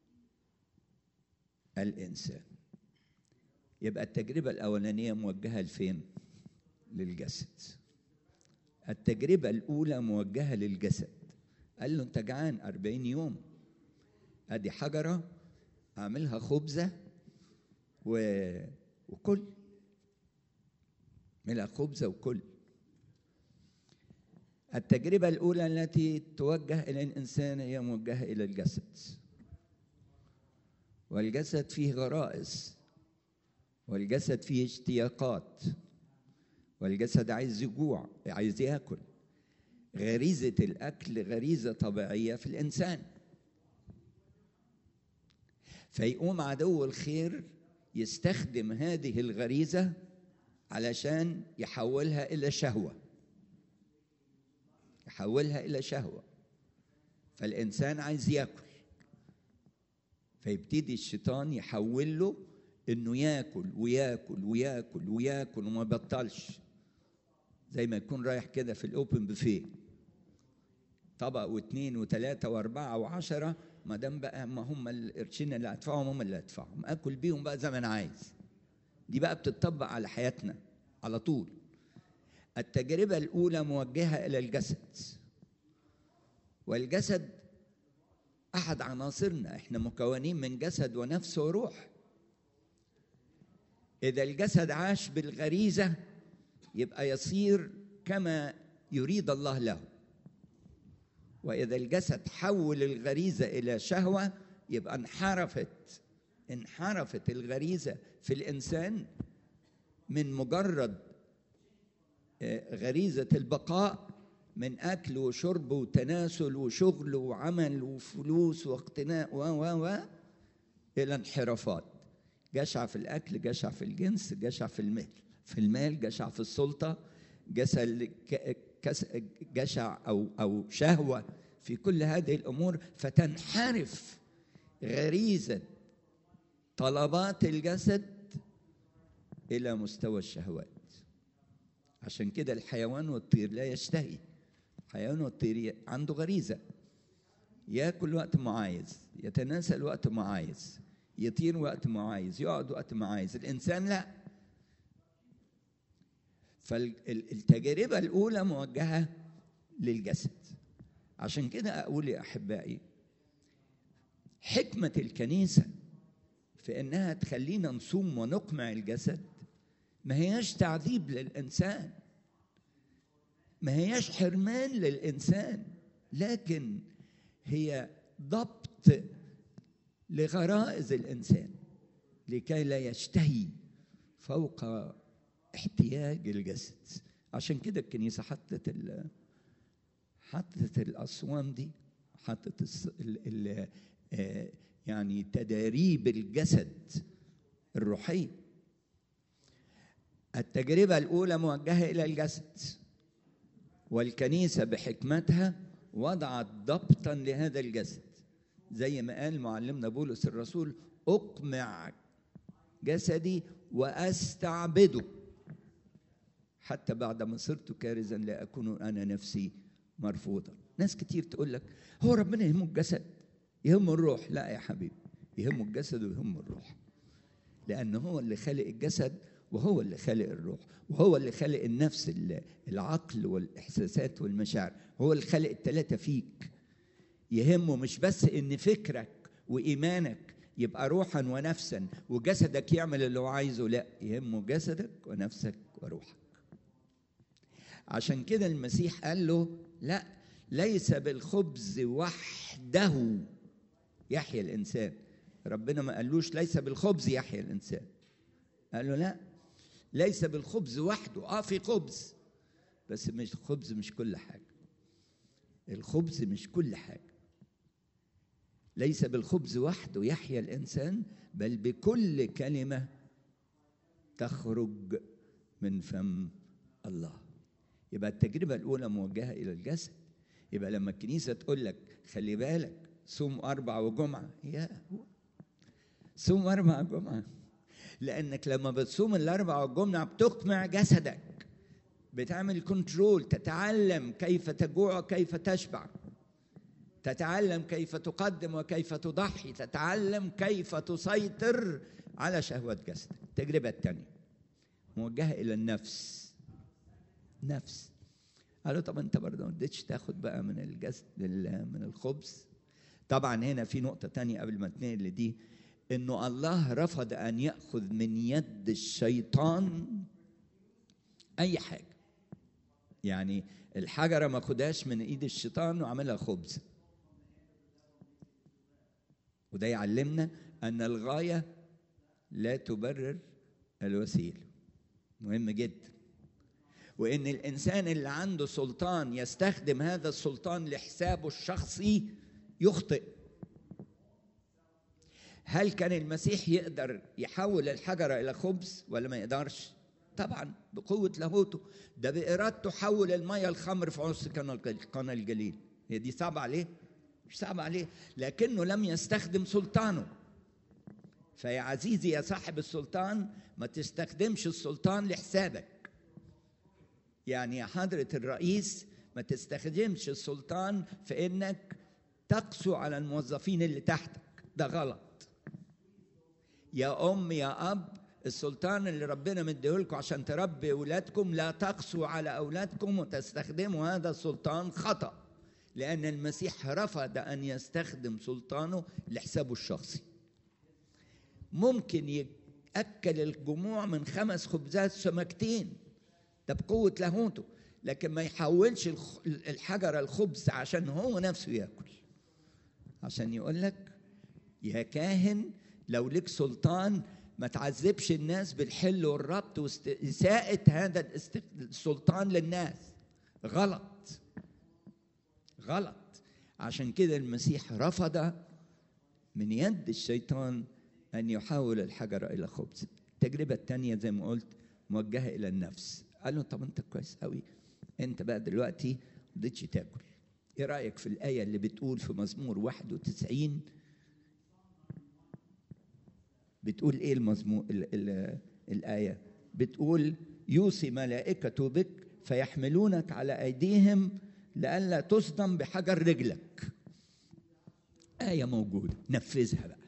الإنسان. يبقى التجربة الأولانية موجهة لفين؟ للجسد. التجربة الأولى موجهة للجسد. قال له أنت جعان أربعين يوم، أدي حجرة أعملها خبزة و... وكل ملها خبزة وكل. التجربة الأولى التي توجه إلى الإنسان هي موجهة إلى الجسد، والجسد فيه غرائز، والجسد فيه اشتياقات، والجسد عايز يجوع، عايز ياكل. غريزة الأكل غريزة طبيعية في الإنسان. فيقوم عدو الخير يستخدم هذه الغريزة علشان يحولها إلى شهوة يحولها إلى شهوة فالإنسان عايز ياكل، فيبتدي الشيطان يحول له إنه ياكل وياكل وياكل وياكل وما بطلش، زي ما يكون رايح كده في الأوبن بوفيه طبق واثنين وثلاثة وأربعة وعشرة، ما دام بقى ما هم القرشين اللي هدفعهم هم اللي هدفعهم، آكل بيهم بقى زي ما أنا عايز. دي بقى بتطبق على حياتنا على طول. التجربة الأولى موجهة إلى الجسد، والجسد أحد عناصرنا، إحنا مكونين من جسد ونفس وروح. إذا الجسد عاش بالغريزة يبقى يصير كما يريد الله له، وإذا الجسد حول الغريزة إلى شهوة يبقى انحرفت انحرفت الغريزة في الإنسان من مجرد غريزة البقاء، من أكل وشرب وتناسل وشغل وعمل وفلوس واقتناء و و و إلى انحرافات، جشع في الأكل، جشع في الجنس، جشع في المال في المال جشع في السلطة، جشع أو أو شهوة في كل هذه الأمور، فتنحرف غريزة طلبات الجسد إلى مستوى الشهوات. عشان كده الحيوان والطير لا يشتهي. الحيوان والطير عنده غريزة، ياكل وقت ما عايز، يتناسل وقت ما عايز، يطير وقت ما عايز، يقعد وقت ما عايز. الإنسان لا. فالتجربة الأولى موجهة للجسد. عشان كده أقول يا أحبائي، حكمة الكنيسة في إنها تخلينا نصوم ونقمع الجسد ما هياش تعذيب للإنسان، ما هياش حرمان للإنسان، لكن هي ضبط لغرائز الإنسان لكي لا يشتهي فوق احتياج الجسد. عشان كده الكنيسة حطت ال حطت الأصوام دي، حطت ال ال يعني تداريب الجسد الروحي. التجربة الأولى موجهة إلى الجسد، والكنيسة بحكمتها وضعت ضبطا لهذا الجسد، زي ما قال معلمنا بولس الرسول: أقمع جسدي وأستعبده حتى بعد ما صرت كارزا لا أكون أنا نفسي مرفوضا. ناس كتير تقول لك هو ربنا يهمه الجسد يهمه الروح. لا يا حبيبي، يهمه الجسد ويهمه الروح، لأنه هو اللي خلق الجسد وهو اللي خلق الروح، وهو اللي خلق النفس، العقل والإحساسات والمشاعر، هو اللي خلق الثلاثة فيك. يهمه مش بس إن فكرك وإيمانك يبقى روحا ونفسا وجسدك يعمل اللي هو عايزه، لا، يهمه جسدك ونفسك وروحك. عشان كده المسيح قال له: لا، ليس بالخبز وحده يحيى الإنسان. ربنا ما قالوش ليس بالخبز يحيى الإنسان، قال له لا، ليس بالخبز وحده. اه في خبز، بس مش خبز مش كل حاجة. الخبز مش كل حاجة. ليس بالخبز وحده يحيى الإنسان، بل بكل كلمة تخرج من فم الله. يبقى التجربة الأولى موجهة إلى الجسد. يبقى لما الكنيسة تقول لك خلي بالك صوم أربع وجمعة، يا صوم أربع وجمعة، لأنك لما بتصوم الأربع والجمعة بتقمع جسدك، بتعمل كنترول، تتعلم كيف تجوع وكيف تشبع، تتعلم كيف تقدم وكيف تضحي، تتعلم كيف تسيطر على شهوة جسدك. التجربة الثانية موجهة إلى النفس. نفس قالوا طب أنت برضه ما اديتش تاخد بقى من الجسد من الخبز. طبعا هنا في نقطة تانية قبل ما تنقل لدي، إنه الله رفض أن يأخذ من يد الشيطان أي حاجة. يعني الحجرة ما خدهاش من إيد الشيطان وعملها خبز. وده يعلمنا أن الغاية لا تبرر الوسيلة. مهم جدا. وإن الإنسان اللي عنده سلطان يستخدم هذا السلطان لحسابه الشخصي يخطئ. هل كان المسيح يقدر يحول الحجرة إلى خبز ولا ما يقدرش؟ طبعا بقوة لاهوته. ده بإرادته حول المية الخمر في عصر قنا الجليل. هي دي صعبة عليه؟ مش صعبة عليه، لكنه لم يستخدم سلطانه. فيا عزيزي يا صاحب السلطان، ما تستخدمش السلطان لحسابك. يعني يا حضرة الرئيس، ما تستخدمش السلطان في انك تقسو على الموظفين اللي تحتك، ده غلط. يا ام يا اب، السلطان اللي ربنا مديهولكم عشان تربي اولادكم، لا تقسوا على اولادكم وتستخدموا هذا السلطان خطأ، لان المسيح رفض ان يستخدم سلطانه لحسابه الشخصي. ممكن يأكل الجموع من خمس خبزات سمكتين، ده بقوة لاهوته، لكن ما يحولش الحجر الخبز عشان هو نفسه يأكل. عشان يقول لك يا كاهن لو لك سلطان ما تعذبش الناس بالحل والربط وإساءة هذا السلطان للناس. غلط غلط. عشان كده المسيح رفض من يد الشيطان أن يحول الحجر إلى خبز. التجربة الثانية زي ما قلت موجهة إلى النفس. قال له طب أنت كويس قوي، أنت بقى دلوقتي مضيتش تاكل، إيه رأيك في الآية اللي بتقول في مزمور واحد وتسعين؟ بتقول إيه المزمور ال ال الآية؟ بتقول يوصي ملائكته بك فيحملونك على أيديهم لئلا تصدم بحجر رجلك. آية موجودة، نفذها بقى.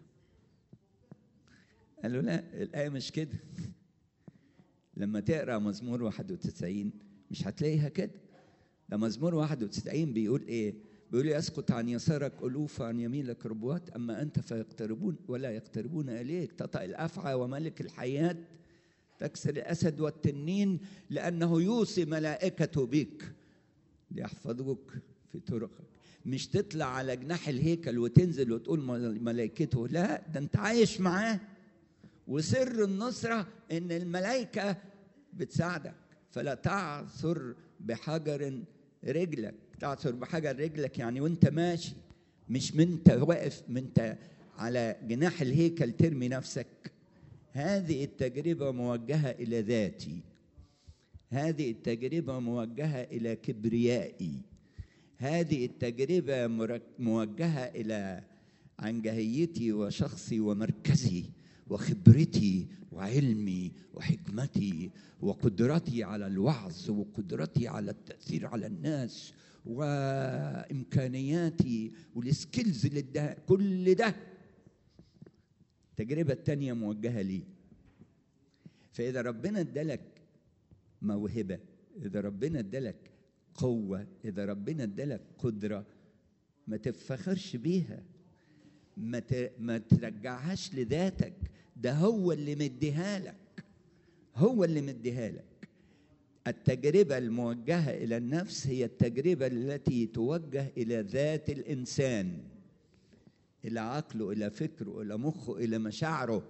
قال له لا، الآية مش كده. لما تقرأ مزمور واحد وتسعين مش هتلاقيها كده. ده مزمور واحد وتسعين بيقول إيه؟ بيقول يسقط عن يسارك ألوف عن يمينك ربوات، أما أنت فيقتربون ولا يقتربون إليك. تطأ الأفعى وملك الحياة، تكسر الأسد والتنين، لأنه يوصي ملائكته بك ليحفظوك في طرقك. مش تطلع على جناح الهيكل وتنزل وتقول ملائكته، لا، ده أنت عايش معاه. وسر النصرة إن الملائكة بتساعدك. فلا تعثر بحجر رجلك. تعثر بحجر رجلك يعني وانت ماشي، مش منت واقف منت على جناح الهيكل ترمي نفسك. هذه التجربة موجهة إلى ذاتي، هذه التجربة موجهة إلى كبريائي، هذه التجربة موجهة إلى عنجهيتي وشخصي ومركزي وخبرتي وعلمي وحكمتي وقدرتي على الوعظ وقدرتي على التأثير على الناس وإمكانياتي والسكيلز اللي ده كل ده. التجربة التانية موجهة لي. فإذا ربنا ادالك موهبة، إذا ربنا ادالك قوة، إذا ربنا ادالك قدرة، ما تفخرش بيها، ما ما ترجعهاش لذاتك، ده هو اللي مديها لك، هو اللي مديها لك. التجربة الموجهة إلى النفس هي التجربة التي توجه إلى ذات الإنسان، إلى عقله، إلى فكره، إلى مخه، إلى مشاعره.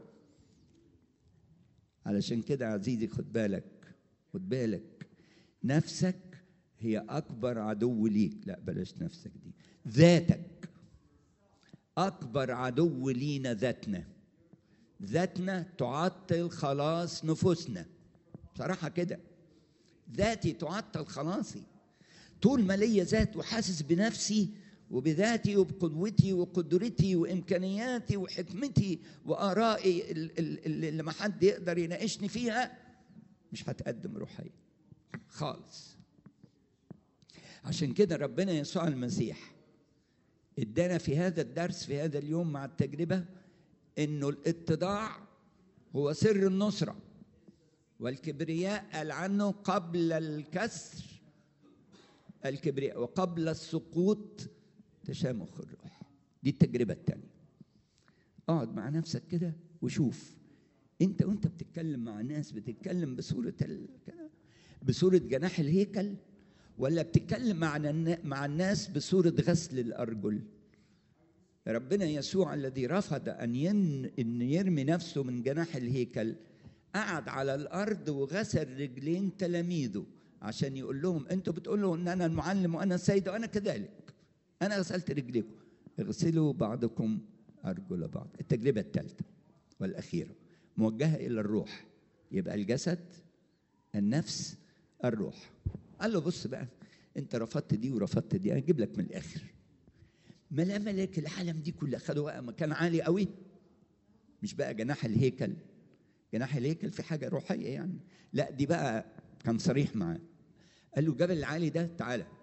علشان كده عزيزي خد بالك، خد بالك، نفسك هي أكبر عدو ليك. لا بلاش نفسك دي، ذاتك أكبر عدو لينا. ذاتنا ذاتنا تعطل خلاص نفوسنا. بصراحة كده ذاتي تعطل خلاصي. طول ما ليا ذات وحاسس بنفسي وبذاتي وبقدوتي وقدرتي وإمكانياتي وحكمتي وآرائي اللي ما حد يقدر يناقشني فيها، مش هتقدم روحية خالص. عشان كده ربنا يسوع المسيح ادانا في هذا الدرس في هذا اليوم مع التجربة انه الاتضاع هو سر النصرة، والكبرياء قال عنه قبل الكسر الكبرياء وقبل السقوط تشامخ الروح. دي التجربة الثانية. اقعد مع نفسك كده وشوف انت وانت بتتكلم مع الناس بتتكلم بصورة ال... بصورة جناح الهيكل، ولا بتتكلم مع مع الناس بصورة غسل الأرجل؟ ربنا يسوع الذي رفض أن ين... إن يرمي نفسه من جناح الهيكل قعد على الأرض وغسل رجلين تلاميذه عشان يقول لهم أنتوا بتقولوا إن أنا المعلم وأنا السيد وأنا كذلك، أنا غسلت رجليكم، اغسلوا بعضكم أرجل بعض. التجربة الثالثة والأخيرة موجهة إلى الروح، يبقى الجسد، النفس، الروح. قال له بص بقى، انت رفضت دي ورفضت دي، انا اجيب لك من الاخر. ما ملك العالم دي كلها خدوا بقى مكان عالي قوي، مش بقى جناح الهيكل. جناح الهيكل في حاجه روحيه يعني، لا دي بقى كان صريح معاه. قال له جبل العالي ده تعالى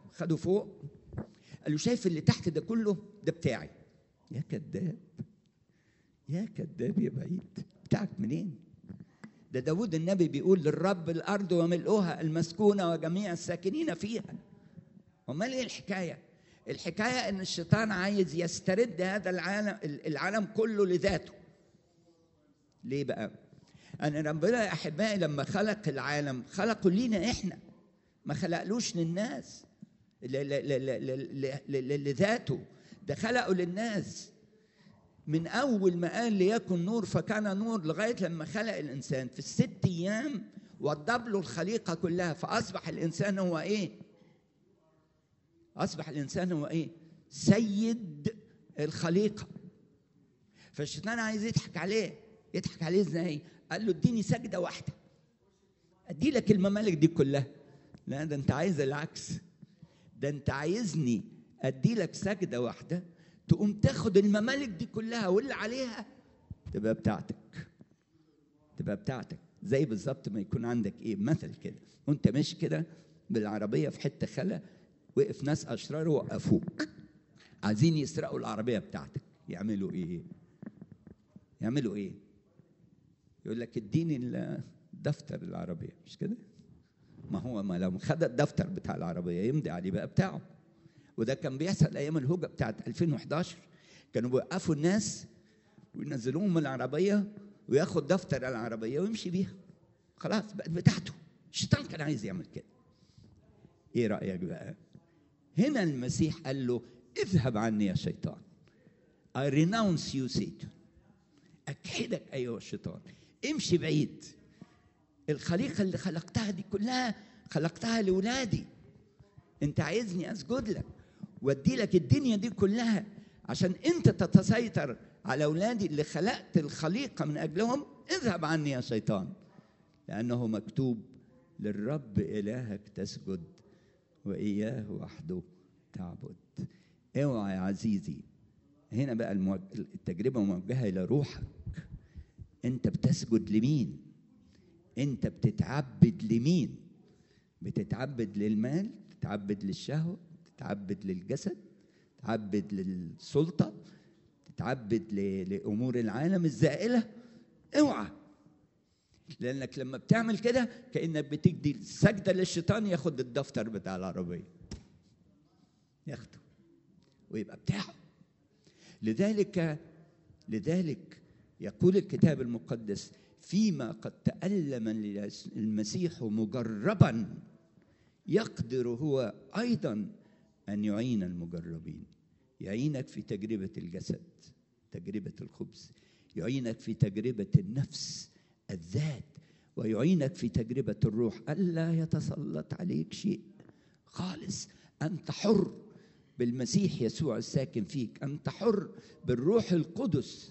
خدوا فوق، قال له شايف اللي تحت ده كله ده بتاعي. يا كذاب، يا كذاب يا بعيد، بتاعك منين؟ ده داود النبي بيقول للرب الأرض وملؤها المسكونة وجميع الساكنين فيها. امال ايه الحكاية؟ الحكاية ان الشيطان عايز يسترد هذا العالم العالم كله لذاته. ليه بقى؟ أن ربنا يا أحبائي لما خلق العالم خلقه لينا إحنا، ما خلقلوش للناس لذاته، ده خلقه للناس. من أول ما قال ليكن نور فكان نور لغاية لما خلق الإنسان في الست أيام وضب له الخليقة كلها، فأصبح الإنسان هو إيه؟ أصبح الإنسان هو إيه؟ سيد الخليقة. فالشيطان عايز يضحك عليه. يضحك عليه إزاي؟ قال له اديني سجدة واحدة ادي لك الممالك دي كلها. لا، ده انت عايز العكس، ده انت عايزني ادي لك سجدة واحدة تقوم تاخد الممالك دي كلها واللي عليها تبقى بتاعتك، تبقى بتاعتك. زي بالظبط ما يكون عندك ايه، مثل كده وانت ماشي كده بالعربية في حتة خلا، وقف ناس اشرار وقفوك عايزين يسرقوا العربية بتاعتك، يعملوا ايه؟ يعملوا ايه؟ يقول لك اديني الدفتر العربية، مش كده؟ ما هو ما لو خد الدفتر بتاع العربية يمضي عليه بقى بتاعه. وده كان بيحصل ايام الهوجة بتاعت ألفين وإحدى عشر، كانوا بيوقفوا الناس وينزلوهم من العربية وياخد دفتر العربية ويمشي بيها، خلاص بقت بتاعته. الشيطان كان عايز يعمل كده. ايه رأيك بقى؟ هنا المسيح قال له اذهب عني يا شيطان. I renounce you Satan. أكحدك أيها الشيطان، امشي بعيد. الخليقة اللي خلقتها دي كلها خلقتها لولادي، انت عايزني اسجد لك وادي لك الدنيا دي كلها عشان انت تتسيطر على اولادي اللي خلقت الخليقة من اجلهم. اذهب عني يا شيطان، لانه مكتوب للرب الهك تسجد واياه وحده تعبد. اوعى يا عزيزي، هنا بقى التجربة موجهة الى روحك. انت بتسجد لمين؟ انت بتتعبد لمين؟ بتتعبد للمال، تتعبد للشهوة، تتعبد للجسد، تتعبد للسلطة، تتعبد لأمور العالم الزائلة. اوعى، لأنك لما بتعمل كده كأنك بتدي سجدة للشيطان ياخد الدفتر بتاع العربية، ياخده ويبقى بتاعه. لذلك لذلك يقول الكتاب المقدس فيما قد تألم المسيح مجربا يقدر هو أيضا أن يعين المجربين. يعينك في تجربة الجسد، تجربة الخبز، يعينك في تجربة النفس الذات، ويعينك في تجربة الروح. ألا يتسلط عليك شيء خالص. أنت حر بالمسيح يسوع الساكن فيك، أنت حر بالروح القدس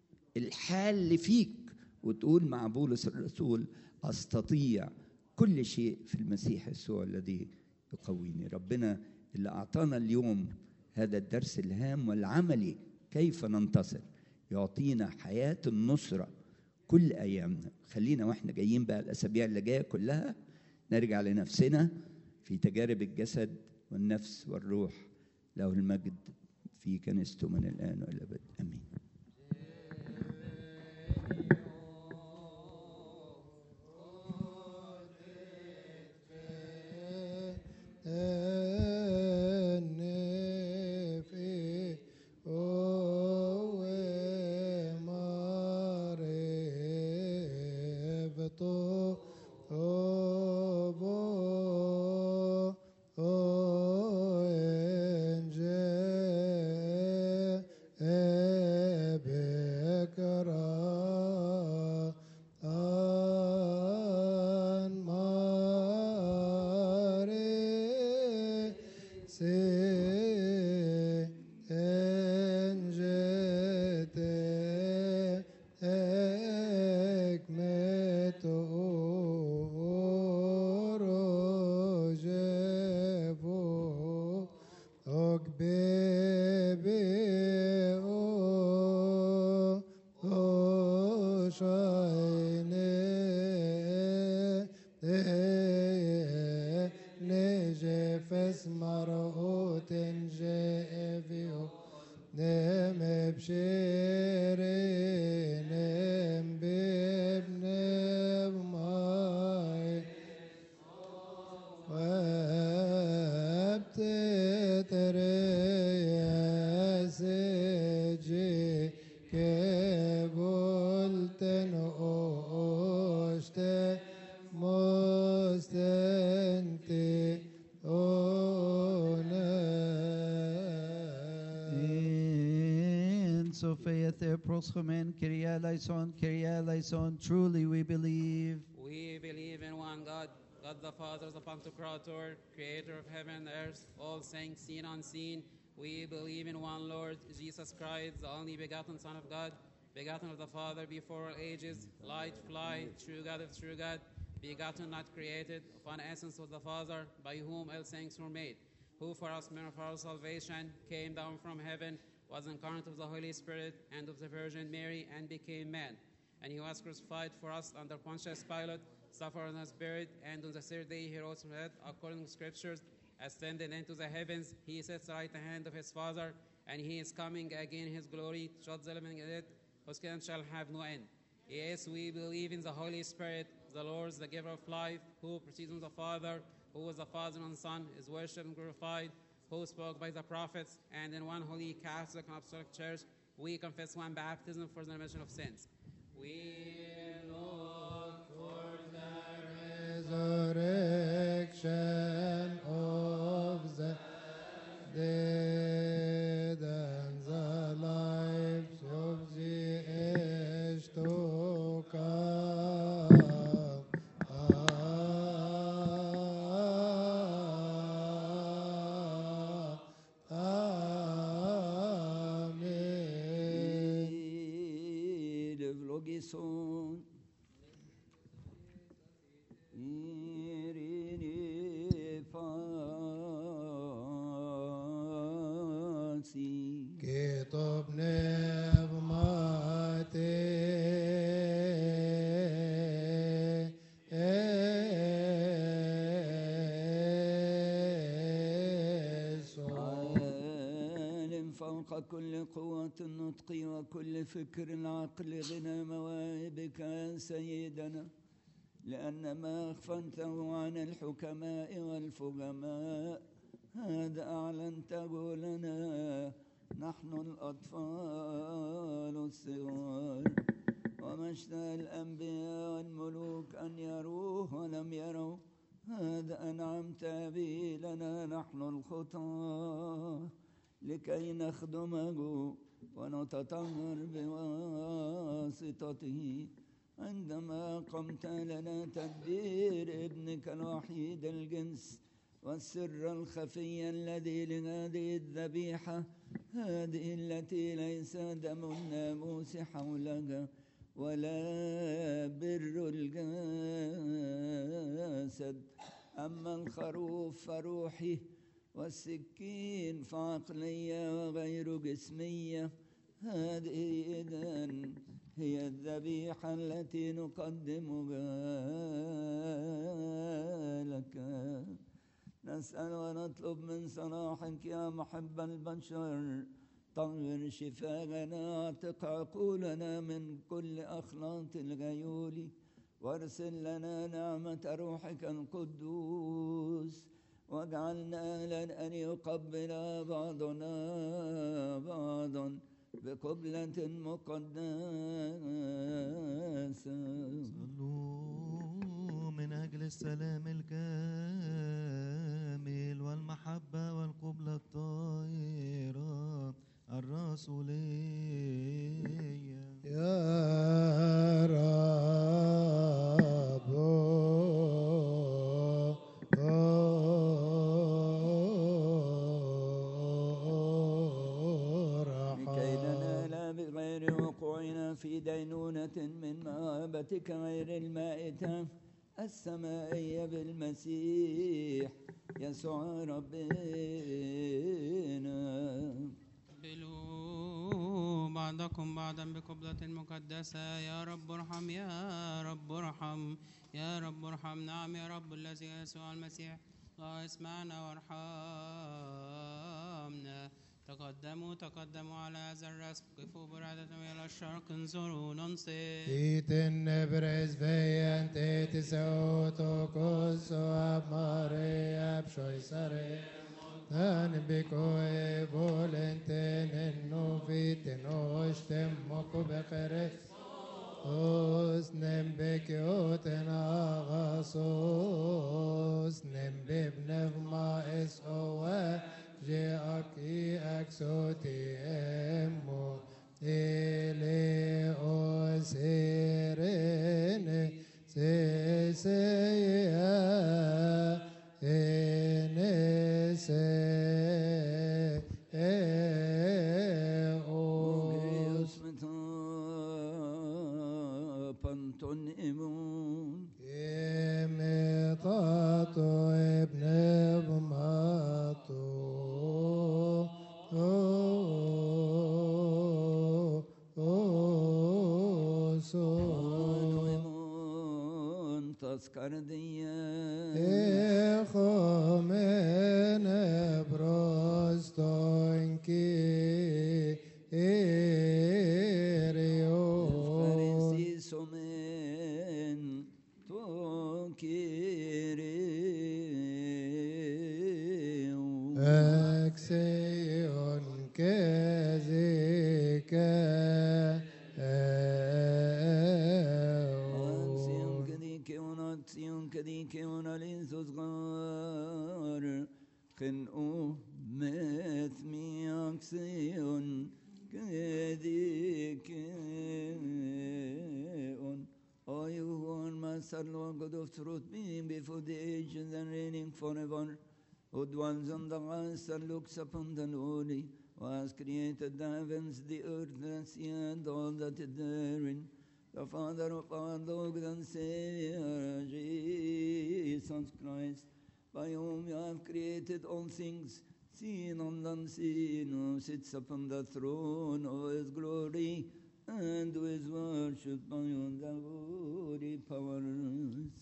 الحال فيك. وتقول مع بولس الرسول أستطيع كل شيء في المسيح يسوع الذي يقويني. ربنا اللي أعطانا اليوم هذا الدرس الهام والعملي كيف ننتصر، يعطينا حياة النصرة كل أيامنا. خلينا وإحنا جايين بقى الأسابيع اللي جاية كلها نرجع لنفسنا في تجارب الجسد والنفس والروح. له المجد في كنيسته من الآن وإلى الأبد، آمين. نجفس مرة Sophia Theoproschomen, Kyria Lyson, Kyria Lyson. Truly we believe. We believe in one God, God the Father, the Pantocrator, creator of heaven and earth, all things seen and unseen. We believe in one Lord, Jesus Christ, the only begotten Son of God, begotten of the Father before all ages, light, fly, true God of true God, begotten, not created, of one essence with the Father, by whom all things were made, who for us men of our salvation came down from heaven, was incarnate of the Holy Spirit and of the Virgin Mary, and became man. And he was crucified for us under Pontius Pilate, suffered and was buried, and on the third day he rose from the dead, according to Scriptures, ascended into the heavens. He sits at the right hand of his Father, and he is coming again in his glory to judge the living and the dead, whose kingdom shall have no end. Yes, we believe in the Holy Spirit, the Lord, the giver of life, who proceeds from the Father, who is the Father and Son, is worshipped and glorified, who spoke by the prophets, and in one holy Catholic and Apostolic Church, we confess one baptism for the remission of sins. We look for the resurrection of the dead and the life of the age to come. Son Irini Fasi Kitab Nevmate عالم فوق كل قوة النطق وكل فكر العقل غنى مواهبك يا سيدنا لأن ما أخفنته عن الحكماء والفهماء هذا أعلنته لنا نحن الأطفال الصغار وما اشتهى الأنبياء والملوك أن يروه ولم يروا هذا أنعمت به لنا نحن الخطاة لكي نخدمه ونتطهر بواسطته عندما قمت لنا تدبير ابنك الوحيد الجنس والسر الخفي الذي لهذه الذبيحة هذه التي ليس دم الناموس حولها ولا بر الجسد أما الخروف فروحي والسكين فعقلية وغير جسمية هذه إذن هي الذبيحة التي نقدمها لك نسأل ونطلب من صلاحك يا محب البشر طهر شفاءنا اعتق عقولنا من كل أخلاط الغيول وارسل لنا نعمة روحك القدوس واجعلنا أهلا أن يقبل بعضنا بعضا بقبلة مقدسة. صلوا من أجل السلام الكامل والمحبة والقبلة الطاهرة الرسولية يا رب في دينونة من مهابتك غير المائتة السمائية بالمسيح يسوع ربنا. قبلوا بعضكم بعضا بقبلة مقدسة. يا رب ارحم يا رب ارحم يا رب ارحم. نعم يا رب الذي يسوع المسيح الله اسمعنا وارحمنا. تقدموا تقدموا على هذا الرسم قفوا برعدة إلى الشرق انظروا ننصت. Titen nebres veien tetis autokos ab Maria psoisare tan bikoe volenten en noviten ostem moko bekere os nem bekioten agasos nem bebnev ma es oe جاءك أكسوتي أمو تذكر ديا Echomen broston Kyrios. Farisi somen to Kyrios. Exeon kezike Aksiyon kedike ona aksiyon kedike ona linsus gar Kın o metmi aksiyon kedike on Ayuhun masarlo God of truth being before the ages and reigning forever who dwells on the earth and looks upon the lowly, who has created the heavens, the earth, the sea, and all that is therein. The Father of our Lord and Savior, Jesus Christ, by whom you have created all things, seen and unseen, who sits upon the throne of His glory, and who is worshipped by all the holy powers.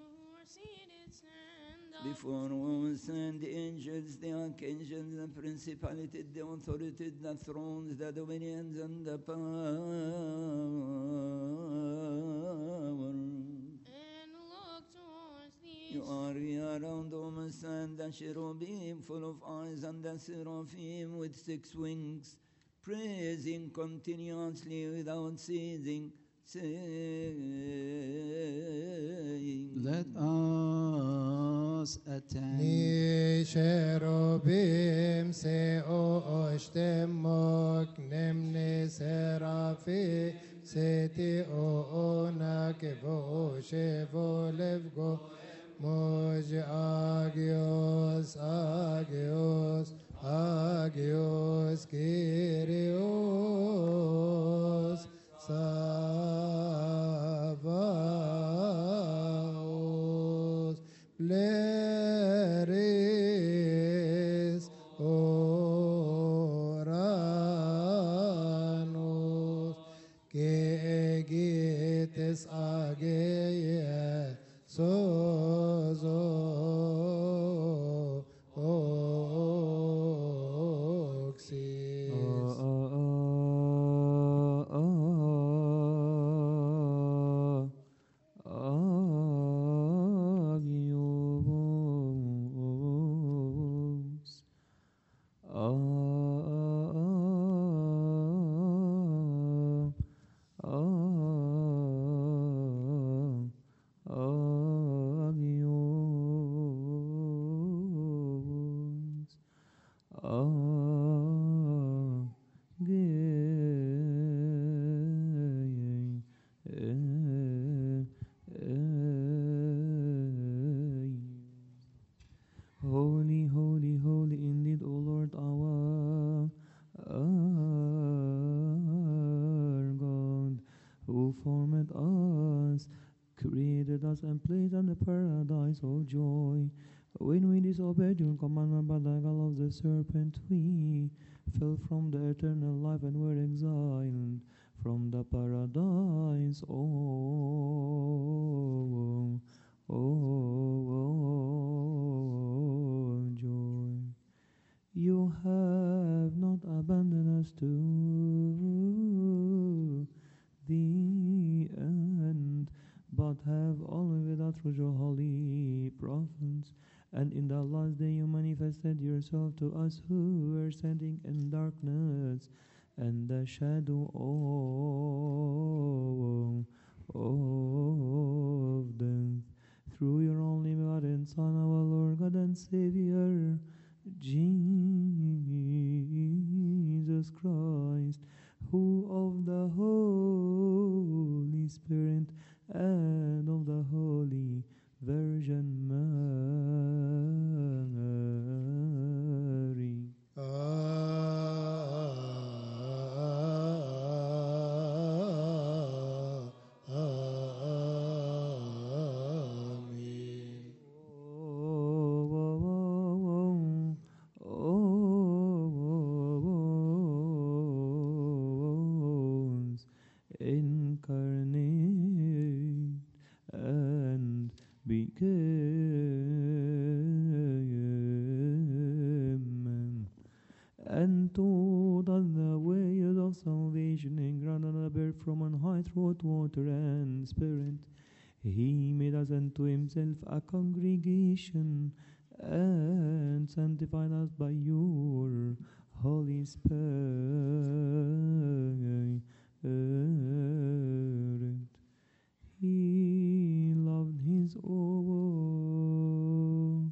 Before us and the angels, the archangels, the principalities, the authorities, the thrones, the dominions, and the powers. And look towards these. You are around us and the cherubim full of eyes, and the seraphim with six wings, praising continuously without ceasing, saying, Let us attend. Ni cherubim seo oshtemok nemne serafi seti oona kevo shevo levgo moj agios agios agios Kyrios Savaos Bleris Oranos Gegites Ageia Sozo Oxis. Holy, holy, holy indeed, O Lord our, our God, who formed us, created us, and placed in the paradise of joy. When we disobeyed your commandment by the guile of the serpent, we fell from the eternal life and were exiled from the paradise. Oh, oh, oh, joy. You have not abandoned us to the end, but have always with us through your holy prophets. And in the last day you manifested yourself to us who were standing in darkness and the shadow of, of death. Through your only begotten Son, our Lord God and Savior, Jesus Christ, who of the Holy Spirit and of the Holy Virgin Mary. Amen. Oh, oh, oh, oh, became and taught us the ways of salvation and granted a birth from on high through water and spirit. He made us unto himself a congregation and sanctified us by your Holy Spirit. He loved his own.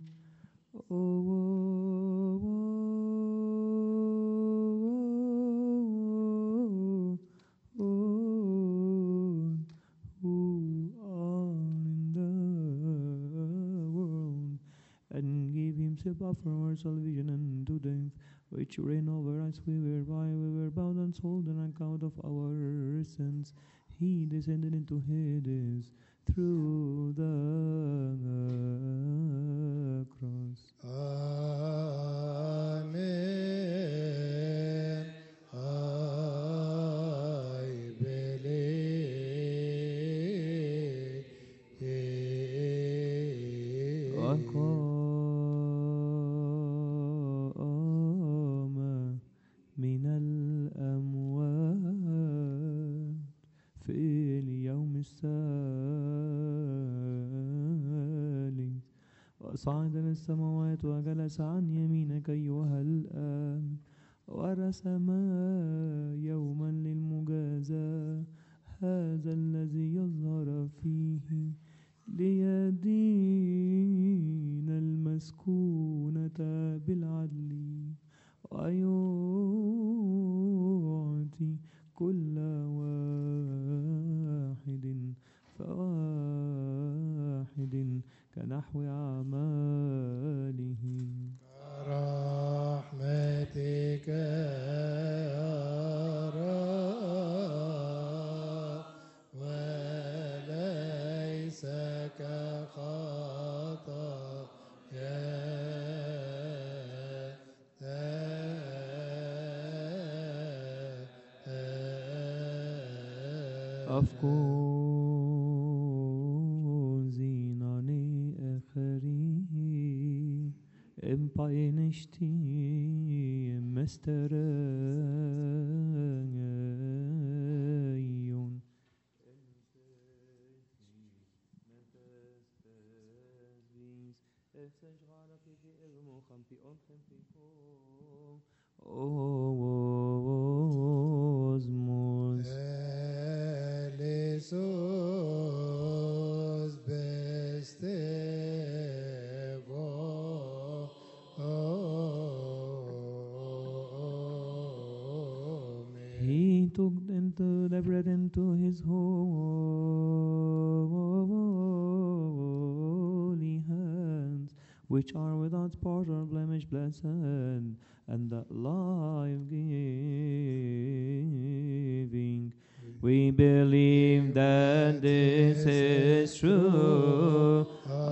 And gave himself up for our salvation unto death, which reign over us, we were by, we were bound and sold on account of our sins. He descended into Hades through the cross. Amen. I believe. وقام من الأموات في اليوم الثالث وصعد للسماوات وجلس عن يمينك أيها الآب ورسم يوما للمجازاة هذا الذي يظهر فيه ليدين المسكونة بالعدل ويعطي كل واحد فواحد كنحو أعماله. رحمتك يا رب وليس Afkozínani ekheri empajnishti mestereyon. Osmos Elisos bestevo He took into the bread into his holy hands, which are without spot or blemish, blessed, and the life-giving. We believe that this is true.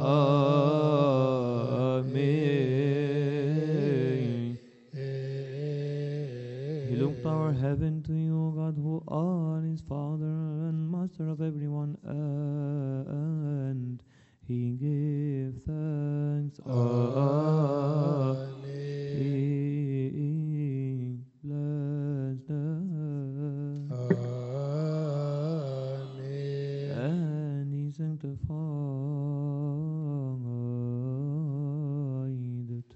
Amen. He looked toward heaven to you, God, who are his Father and Master of everyone, and he gave thanks. Amen. Bless the and he sanctified it.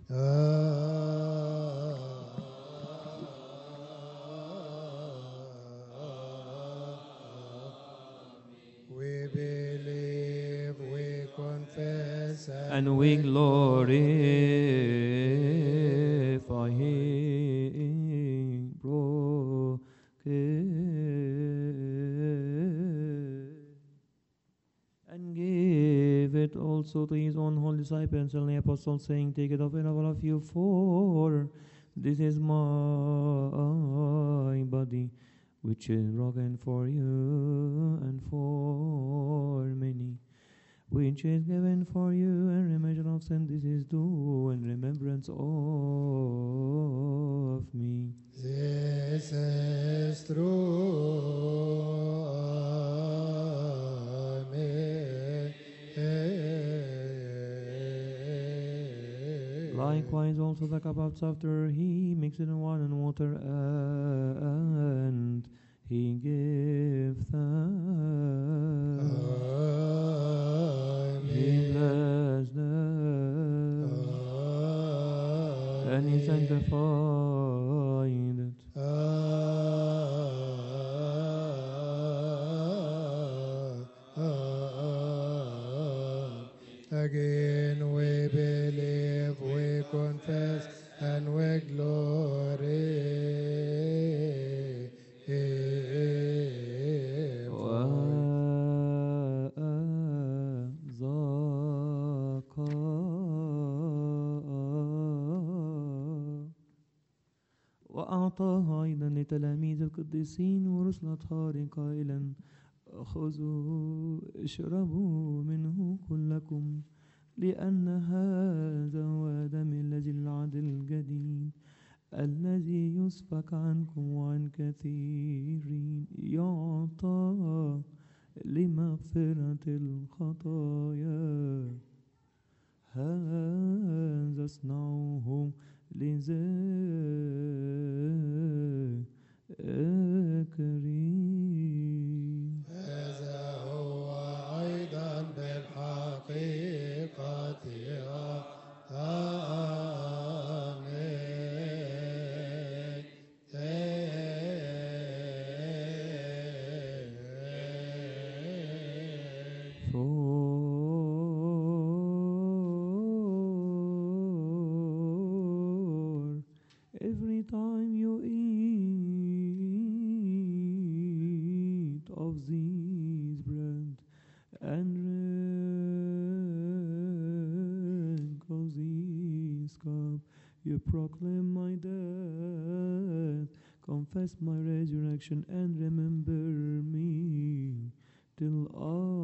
We believe, we confess, and we glorify him. And give it also to his own holy disciples and the apostles, saying, take it of and all of you, for this is my body, which is broken for you and for many, which is given for you in remission of sin. This is do in remembrance of me. This is true. Amen. Likewise also the cup after he mixed it in wine and water, and he gave thanks. He blessed them, and he sanctified it. Again we believe, we confess, and we وأعطاها أيضا لتلاميذ القديسين ورسل أطهار قائلا: خذوا اشربوا منه كلكم، لأن هذا هو دمي الذي للعهد الجديد الذي يسفك عنكم وعن كثيرين، يعطى لمغفرة الخطايا. هذا اصنعوه لذاكرين. هذا هو أيضا بالحقيقة آمين. For every time you eat of this bread and drink of this cup, you proclaim my death, confess my resurrection, and remember me till I,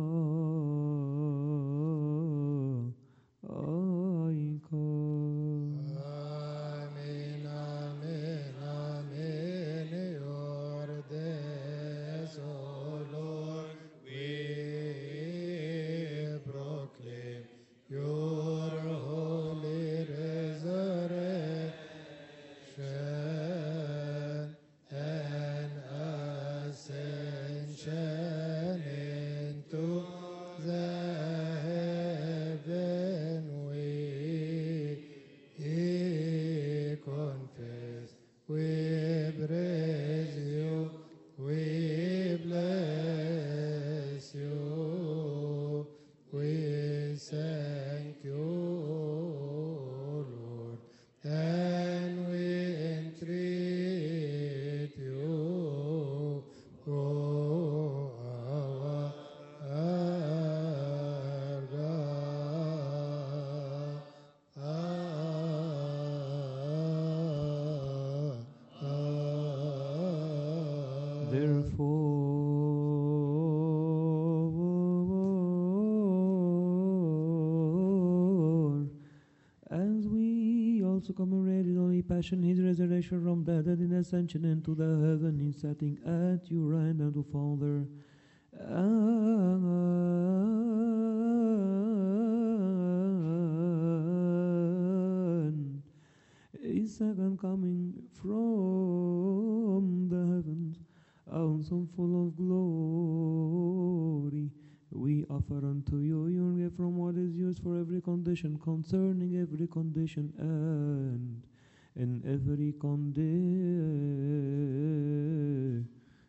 I come. Amen, amen, amen. Your death, O Lord, we proclaim. Your holy resurrection and ascension into the heaven we confess. We praise you, we bless you, we thank you, Lord, and we entreat you, O our God. Therefore, as we also commemorate his holy passion, his resurrection from death, and his ascension into the heaven, his setting at your right hand, O Father, and his second coming from the heavens, also full of glory, we offer unto you your gift from what is used for every condition, concerning every condition, and in every condition.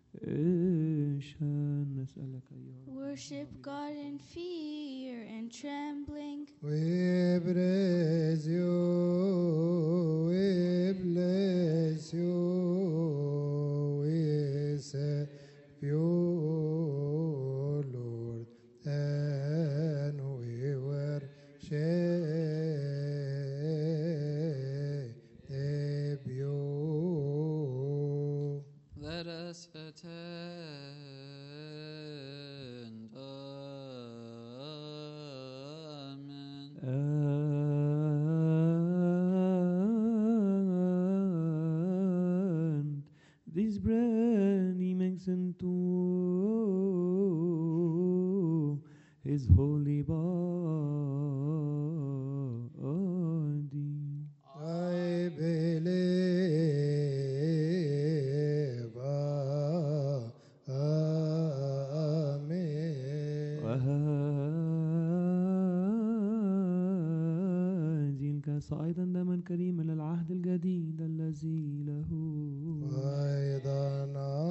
نسألك أيها الرب. Worship God in fear and trembling. We praise you, we bless you, we serve you, Lord, and we worship you. Let us attend. And this bread he makes into his holy body. الناس أيضا دما كريما للعهد الجديد الذي له وأيضا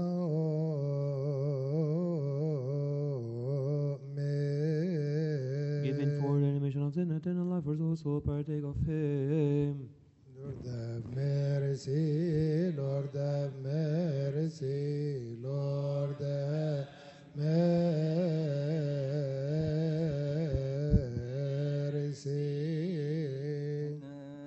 Giving for أؤمن the remission of sin, eternal life for those who partake of Him. Lord have mercy, Lord have mercy, Lord have mercy.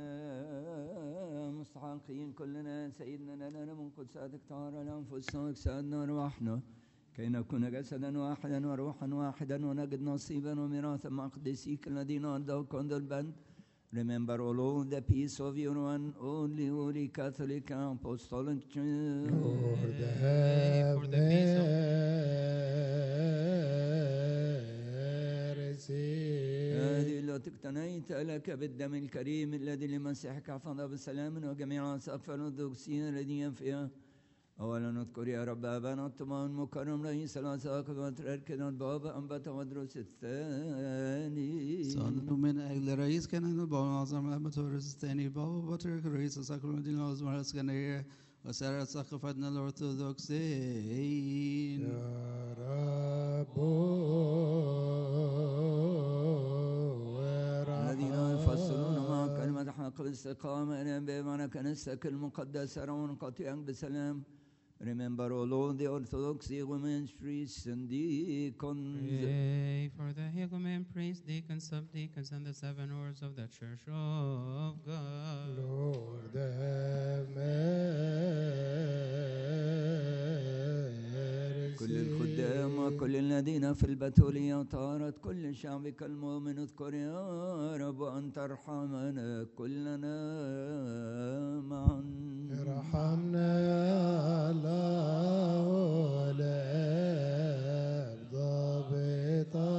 مستحقين كلنا سيدنا لنا من قدساتك طهارة لأنفسنا واجسادنا أرواحنا كي نكون جسدا واحدا وروحا واحدا ونجد نصيبا وميراثا مع قديسيك الذين أرضوا كوندل بند. Remember all of the peace of your one only holy Catholic and Apostolic Church. Lord have mercy. هذه التي اقتنيت لك بالدم الكريم الذي لمسيحك حفظها بالسلام وجميع أساقف الأرثوذكسية الذين فيها. أولا نذكر يا رب أبانا الطمان المكرم رئيس الأساقفة وتركنا البابا أنبت ودروس الثاني. صلوا من أجل رئيس كنائس البابا العظيم الأب ودروس الثاني البابا بطريق رئيس أساقفة المدينة العظمى الإسكندرية وسائر أساقفتنا الأرثوذكسيين. يا رب الذين يفصلون مع كلمة حق الاستقامة بمعنى كنيستك المقدسة ونقطيعك بسلام. Remember all of the Orthodox women, priests and deacons. Pray for the Hegumen, priests, deacons, subdeacons, and the seven orders of the Church of God. Lord have mercy. كل الخدام وكل الذين في البتولية طارت كل شعبك المؤمن اذكر يا رب أن ترحمنا كلنا معا. ارحمنا يا الله والآب ضابطا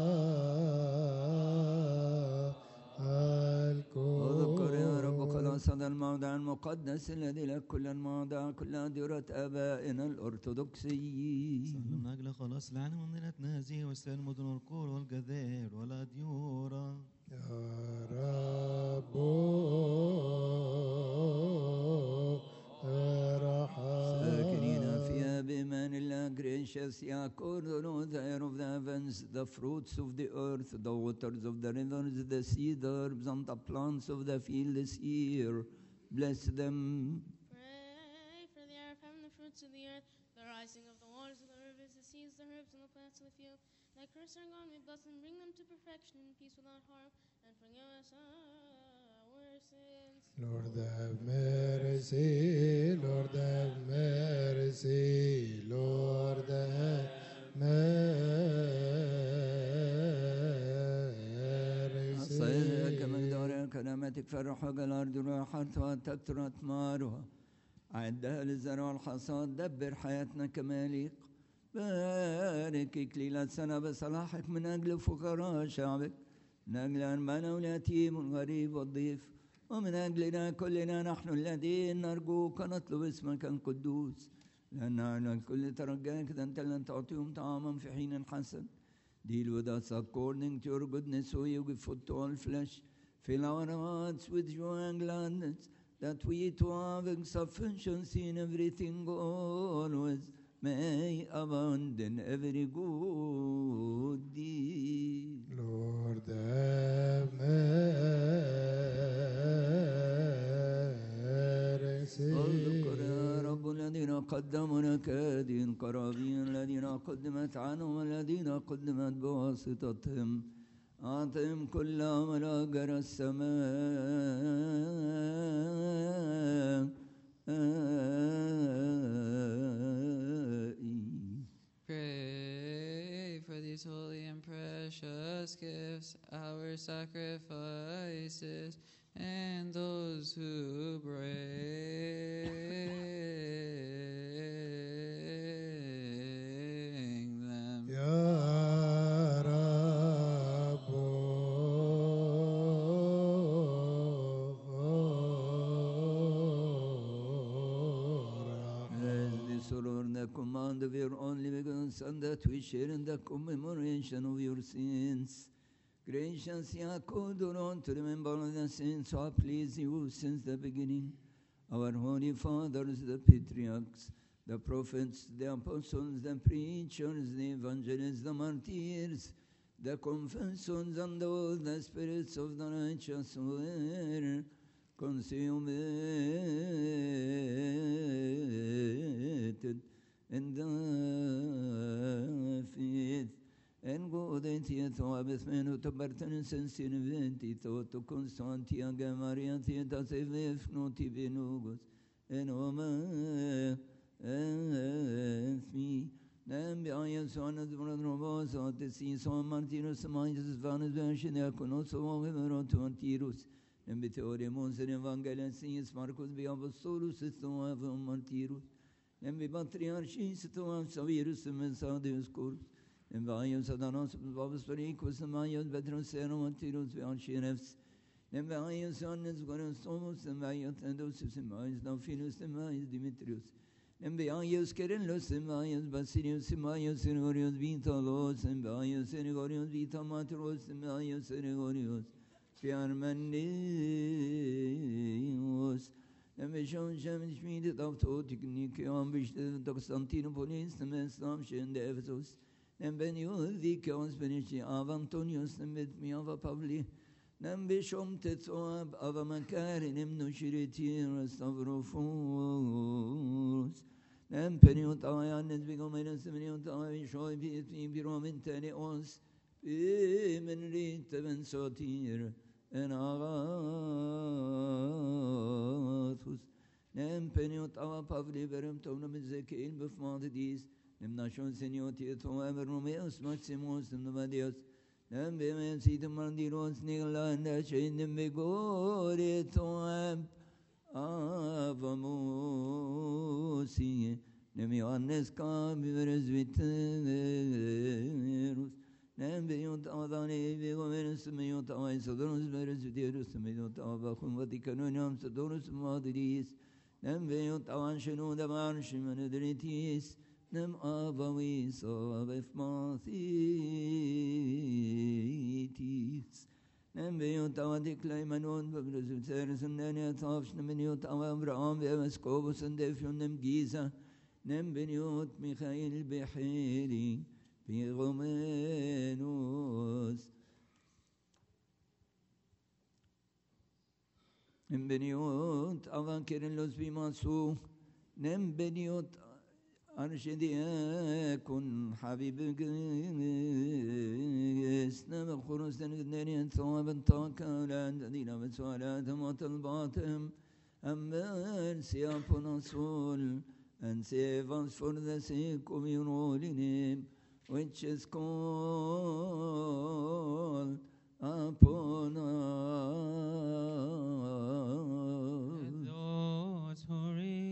الكون. اذكر يا رب خلاص هذا الموضع المقدس الذي لك كل المواضع كلها ديرة آبائنا الأرثوذكسيين. صلوا من أجل خلاص العالم ومدينتنا هذه وسائر المدن والقرى والجزائر والأديرة. يا رب ساكنين فيها بإيمان الله. Gracious Yaakov, the Lord, the air of the heavens, the fruits of the earth, the waters of the rivers, the seed herbs, and the plants of the field this year. Bless them. Pray for the air of heaven, the fruits of the earth, the rising of the waters of the rivers, the seeds, the herbs, and the plants of the field. Thy curse are gone, we bless them, bring them to perfection in peace without harm, and forgive us our sins. Lord have mercy, Lord have mercy, Lord have mercy. صيدك مقدار كلامتك فرح الأرض راحت وتكثر أثمارها. أعدها للزرع والحصاد. دبر حياتنا كما يليق. بارك إكليل السنة بصلاحك من أجل فقراء شعبك، من أجل أرملة واليتيم والغريب والضيف، ومن أجلنا كلنا نحن الذين نرجوك نطلب اسمك القدوس، لأن على الكل ترجاك أنت لن تعطيهم طعاما في حين حسن. Deal with us according to your goodness, so you give food to all flesh. Fill our hearts with joy and gladness, that we too having sufficiency in everything always may abound in every good deed. Lord have mercy. اذكر يا رب الذين قدموا لك هذه القرابين، الذين قدمت عنهم والذين قدمت بواسطتهم. أعطهم كل عمل أجر السماء. Pray for these holy and precious gifts, our sacrifices, and those who bring them. Ya the command of your only begotten Son, that we share in the commemoration of your sins. Gracious Yaakov, do not remember the sins so please you since the beginning. Our holy fathers, the patriarchs, the prophets, the apostles, the preachers, the evangelists, the martyrs, the confessors, and all the spirits of the righteous were consumed in the faith. En godhet och besmän och tabartanens sinventi och konstantia gemaria tieta sevef noti venugos en oma esmi nem biaya sonas bronobos at si son martirus manjus vanus version konos o vemeronto antirus nem biteore monsen evangelisis Marcus bi apostolus sto av martirus nem bi patriarchis sto savirus mensadeus cor en vajus adanos apostolikus majus Petrus ero antirus vianchirefs en vajus annes gonostomos en vajus endosus en vajus Nauphilus en vajus Dimitrius en vajus Kerillus en vajus Basilius en vajus Gregorius Vitalos en vajus Gregorius Vita Matros en vajus Gregorius Piarmenius en vishon shem schmiedet auf Totiknik am bishtet Constantinopolis en Islam shen de Ephesus en ben Judikos benishi av Antonius en mit mi av Pavli en bishom tetzoab av Makarin em nushiritir Stavrofos en peniot ayanes bigomenes peniot avishoy bit mi biromin tenios bimen rit ben sotir en agathus en peniot av Pavli verem tovnam zekeil befmadis nem nashon senioti to ever Romeos Maximus nem Nomadios nem bemen sit mandiros nigla na chain nem begore to am avamosi nem Johannes kam viveres viterus nem beyond adane begomenes meyot ay sodros veres viterus meyot avakun vatikanonam sodros madris nem beyond avan shenu da marshim nedritis nem avawi sovef mathitis nem beyond avadik leimanon begrüßt sersen den tafsch nem beyond Abraham Veskobus und Defion nem Giza nem beyond Michael Beheri Piromenus nem beyond Avankerinlos Bimasu nem beyond أرشديكن حبيبك اسنام الخروس تنقدنين ثوابا طاقا لأنددين بسوالاتهم وطلباتهم أما سياف نصول and save us for the sake of your holy name which is called upon us. Those who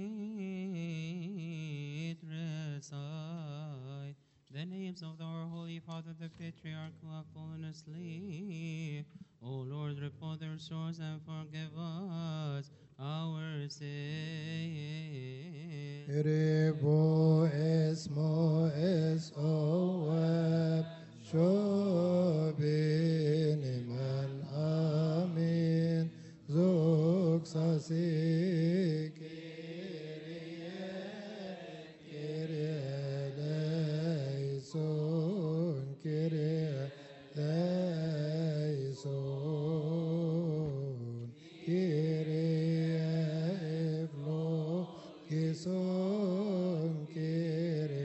read, recite the names of our Holy Father, the Patriarch, who have fallen asleep. O Lord, repose their souls and forgive us our sins. Rebo esmo es oab shobin iman amin zog sasik Kyrie eleison Kyrie eleison Kyrie evlogison Kyrie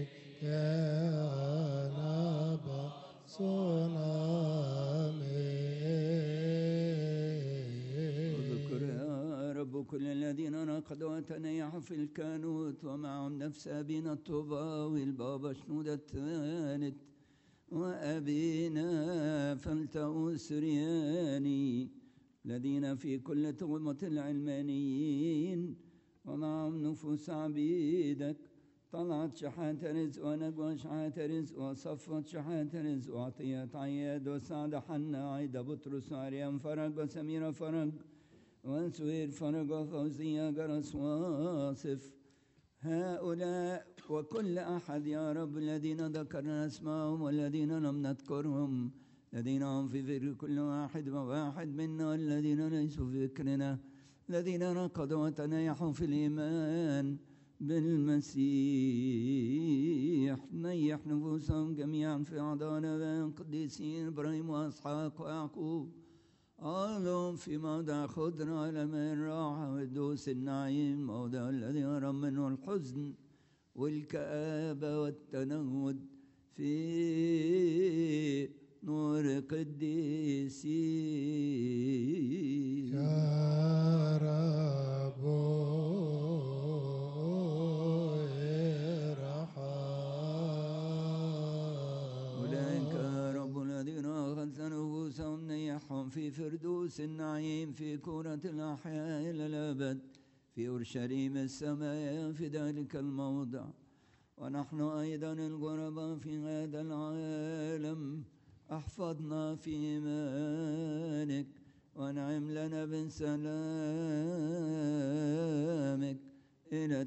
kanaba اذكر يا رب كل الذين نقضوا وتنيحوا في الكانوت ومعهم نفس أبينا الطوباوي البابا شنودة الثالث وأبينا فلتأو سرياني الذين في كل تغمة العلمانيين ومعهم نفوس عبيدك طلعت شحات رزق ونجوى شحات رزق وصفت شحات رزق وعطيت عياد وسعد حنا عيد بطرس وعريم فرج وسميرة فرج وسوير فرج وفوزية جرس واصف هؤلاء وكل أحد يا رب الذين ذكرنا اسمائهم والذين لم نذكرهم الذين هم في فكر كل واحد وواحد منا الذين ليسوا في فكرنا الذين نقضوا وتنايحوا في الإيمان بالمسيح نيح نفوسهم جميعا في أعضاء القديسين إبراهيم وإسحاق ويعقوب قالوا في موضع خضرة على ماء الراحة والدوس النعيم موضع الذي يرى منه الحزن والكآبة والتنهد في نور قديسين يا رب أولئك رب الذين أخذت نفوسهم نيحهم في فردوس النعيم في كرة الأحياء إلى الأبد في أورشليم السماء في ذلك الموضع ونحن أيضا الغرباء في هذا العالم احفظنا في إيمانك وانعم لنا بسلامك إلى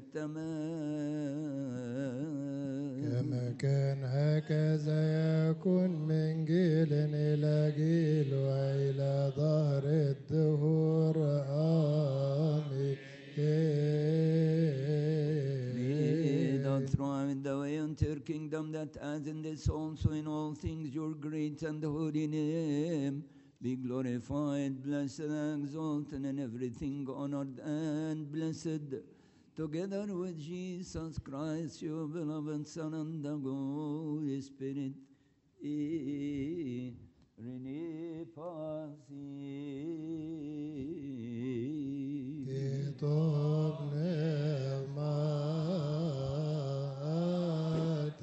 التمام كما كان هكذا يكون من جيل إلى جيل وإلى ظهر الدهور آمين. Lead us throughout the way unto your kingdom, that as in this also in all things your great and holy name be glorified, blessed and exalted, and everything honored and blessed, together with Jesus Christ, your beloved Son, and the Holy Spirit. Rene كتاب نعمات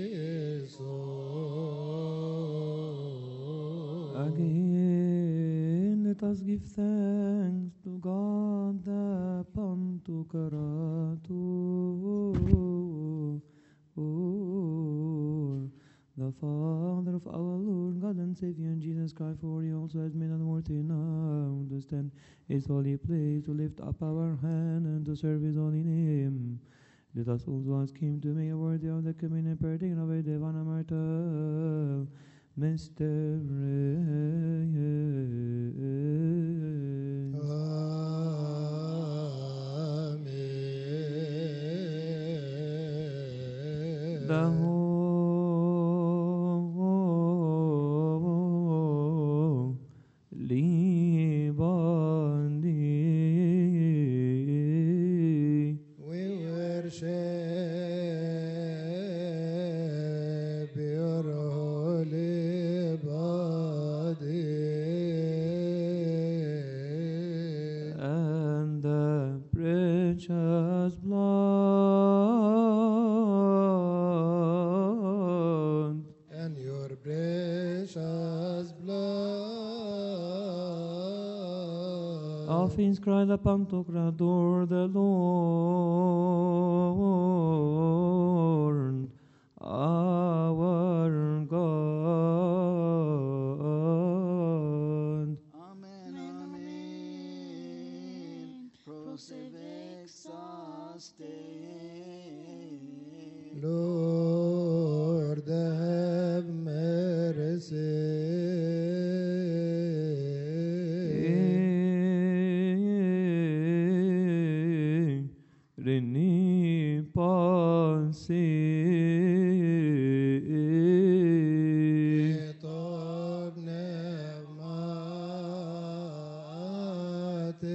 يسوع. Again, let us give thanks to God the Pantocrator, the Father of our Lord God and Savior Jesus Christ, for He also has made us worthy now to stand His holy place, to lift up our hand and to serve His holy name. Let us also ask Him to make us worthy of the communion partaken of a divine and mortal mystery. Amen. The holy body. We worship your holy body And the precious blood and your precious blood of His Christ the Pantocrator, the Lord, our God. Amen, amen. Prosevex Lord, have mercy. Reni Pansi. Kitab Ne'mat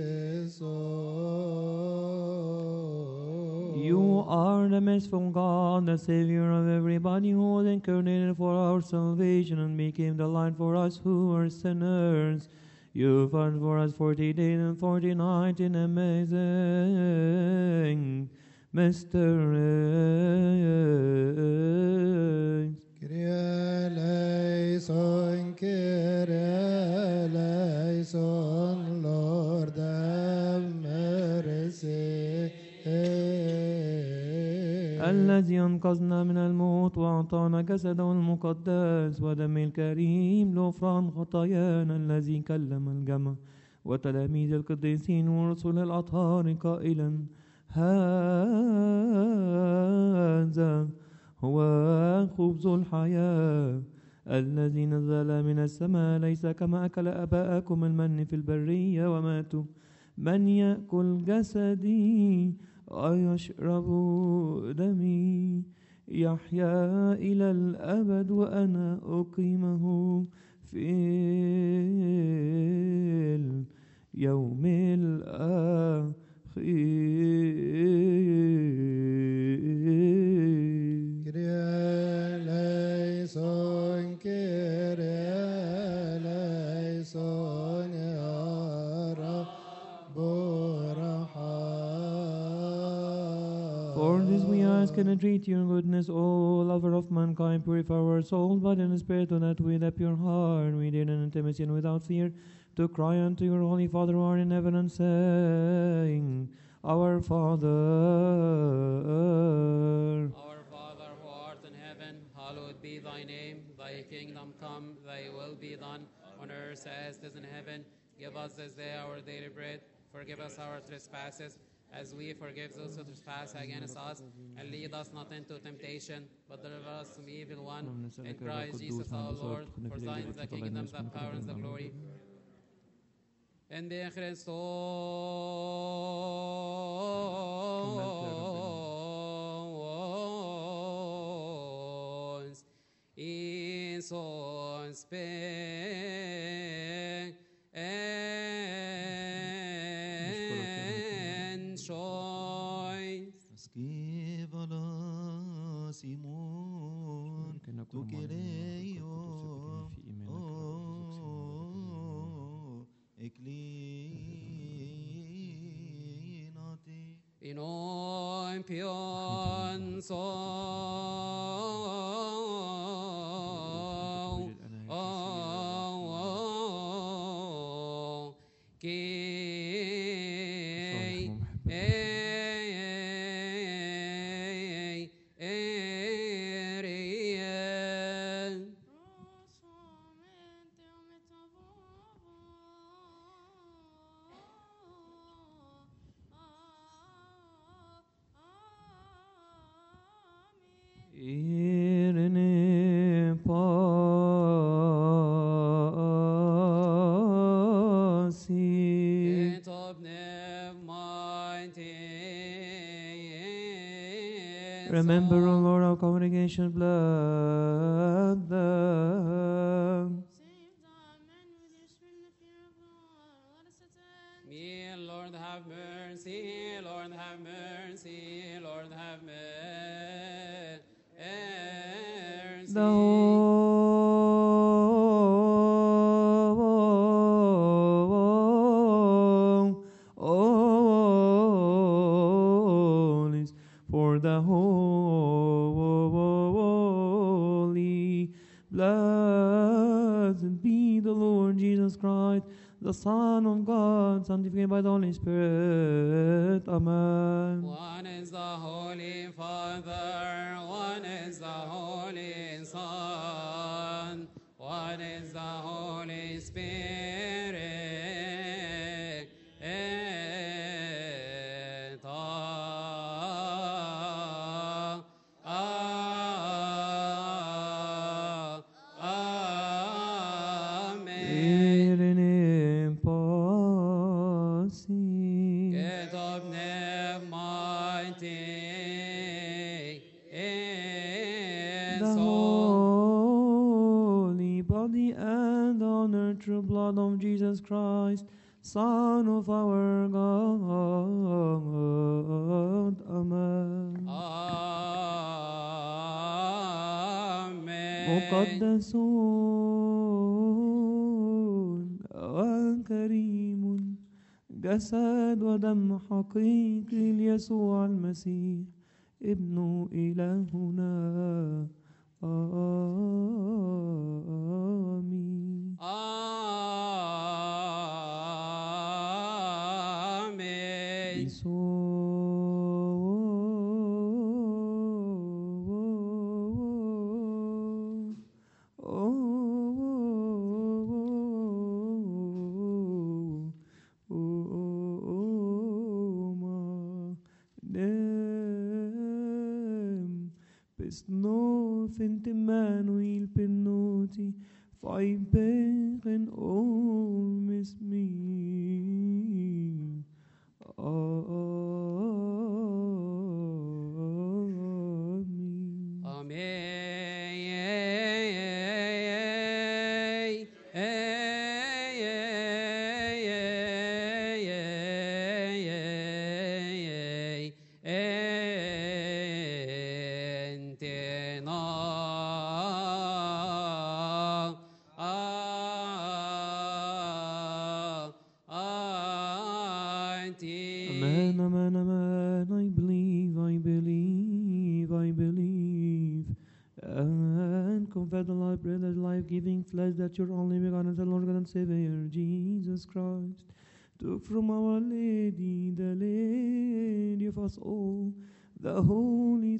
Yisroel. You are the merciful God, the Savior of everybody, who was incarnated for our salvation and became the light for us who are sinners. You fought for us forty days and forty nights in amazing mysteries. Kyrie eleison, Kyrie eleison, Lord have mercy. الذي أنقذنا من الموت وأعطانا جسده المقدس ودم الكريم لغفران خطايانا، الذي كلم الجمع وتلاميذ القديسين ورسل الأطهار قائلا: هذا هو خبز الحياة الذي نزل من السماء ليس كما أكل آباءكم المن في البرية وماتوا. من يأكل جسدي ويشرب دمي يحيا إلى الأبد وأنا أقيمه في اليوم الآخر. Kyrie eleison, Kyrie eleison, ya Rabbu raham. For this we ask and entreat your goodness, O lover of mankind, purify our soul, body, and spirit, so that with a pure heart we dare in intimacy and without fear to cry unto your holy Father who art in heaven, and saying, Our Father. Our Father who art in heaven, hallowed be thy name. Thy kingdom come, thy will be done, on earth as it is in heaven. Give us this day our daily bread. Forgive us our trespasses, as we forgive those who trespass against us. And lead us not into temptation, but deliver us from evil one. In Christ Jesus our Lord, for thine is the kingdom, the power, and the glory. En de Christus Isus en choice. Scrivola Simon, tu quereio, oh, eclinati. In oimpion so Irene pasi. Et obnev mighty. Remember, O Lord, our congregation, blood them. Me, Lord, have mercy. Lord, have mercy. Lord, have mercy. The holies, for the holy, blessed be the Lord Jesus Christ, the Son of God, sanctified by the Holy Spirit. Amen. One is the Holy Father, one is the Holy Son, one is the Holy Spirit. Ah, ah, amen. Irene pasi. Get up, never mighty. The holy body and honor true blood of Jesus Christ, Son of our God. Amen. Amen. مقدسون وكريم جسد ودم حقيقي ليسوع المسيح ابن إلهنا. آمين. Amen. Snor fint Emmanuel penno beauty, vijberen om is me. Amen. Amen, amen, amen. I believe, I believe, I believe. And confess the life, bread, that life-giving flesh, that your only begotten Son, Lord God and Savior, Jesus Christ, took from our Lady, the Lady of us all, the Holy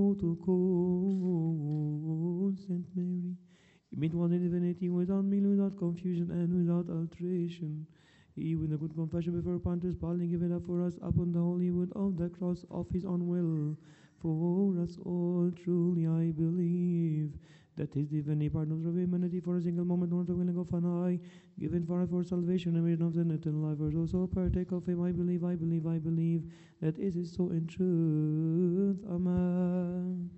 Theotokos, Saint Mary. It was in divinity, without meal, without confusion, and without alteration. He, with a good confession before Pontius Pilate, gave it up for us upon the holy wood of the cross of his own will. For us all, truly I believe that his divinity pardons of humanity for a single moment, not the willing of an eye, given for us for salvation and reason of the eternal life. For those who partake of him, I believe, I believe, I believe that it is so in truth. Amen.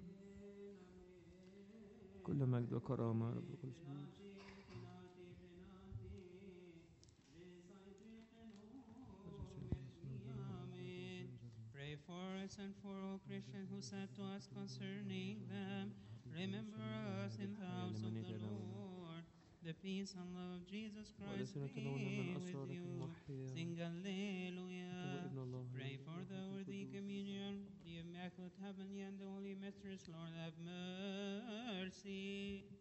كل مجد وكرامة رب كل شيء. Pray for us and for all Christians who said to us concerning them, remember us in the house of the Lord. The peace and love of Jesus Christ be with you. Sing Alleluia. Pray for the worthy communion, the Immaculate Heavenly and the Holy Mysteries. Lord, have mercy.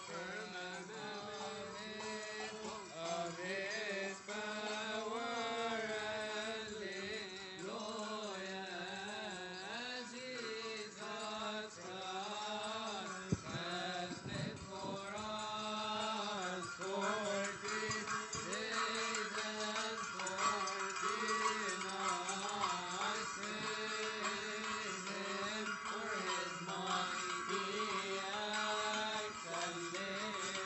of His power, hallelujah. Jesus Christ has lived for us forty days and forty nights. Praise Him for His mighty acts, hallelujah.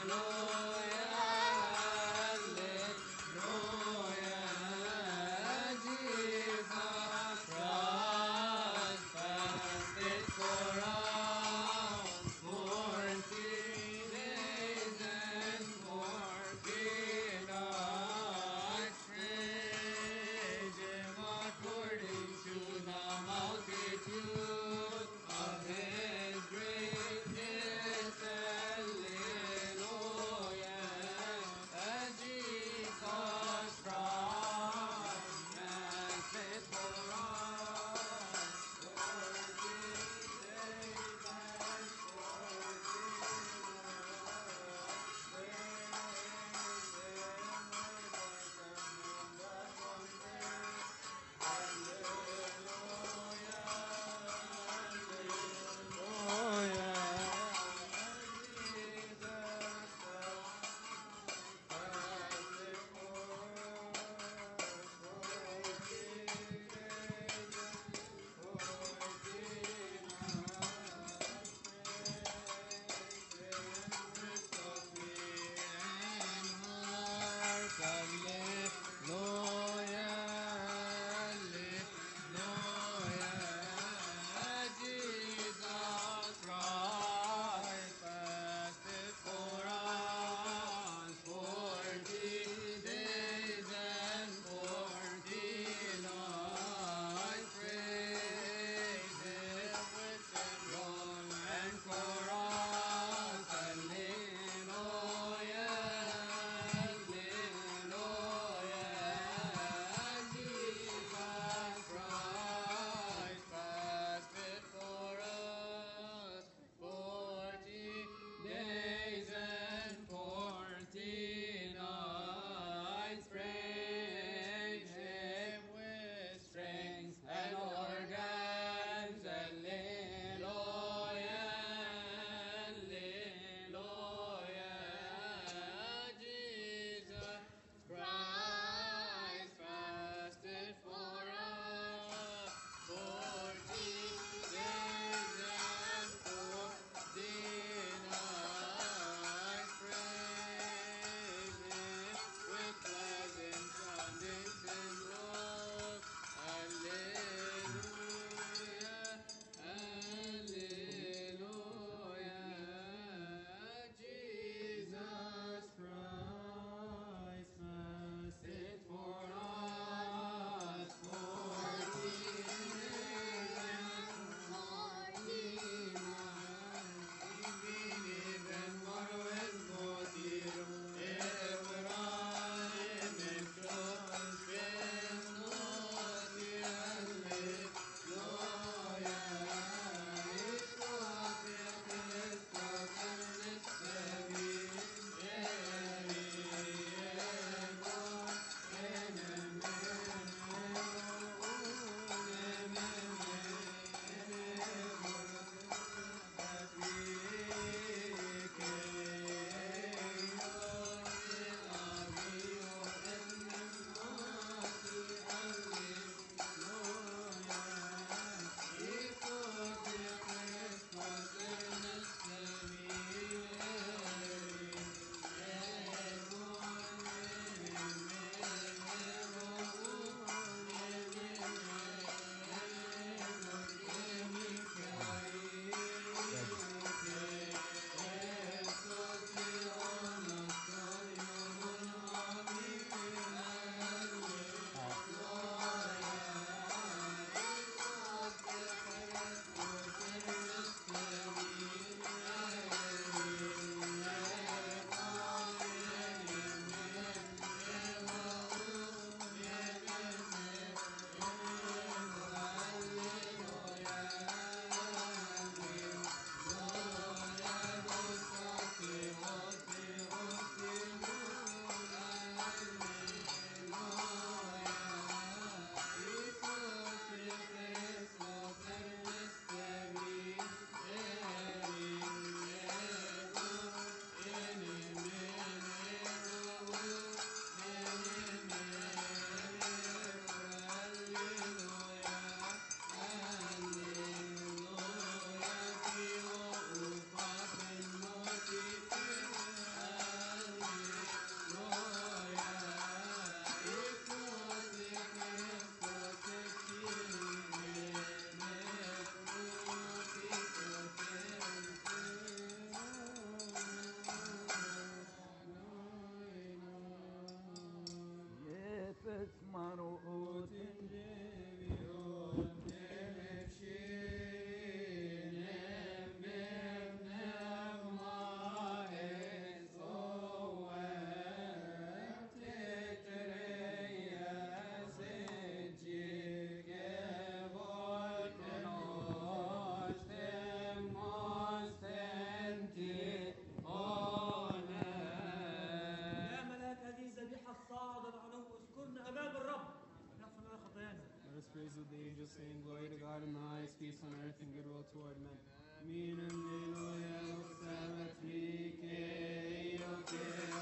praise with the angels, saying, Glory to God in the highest, peace on earth, and goodwill toward men. Amen. Alleluia, Sabat Rike, Ioke,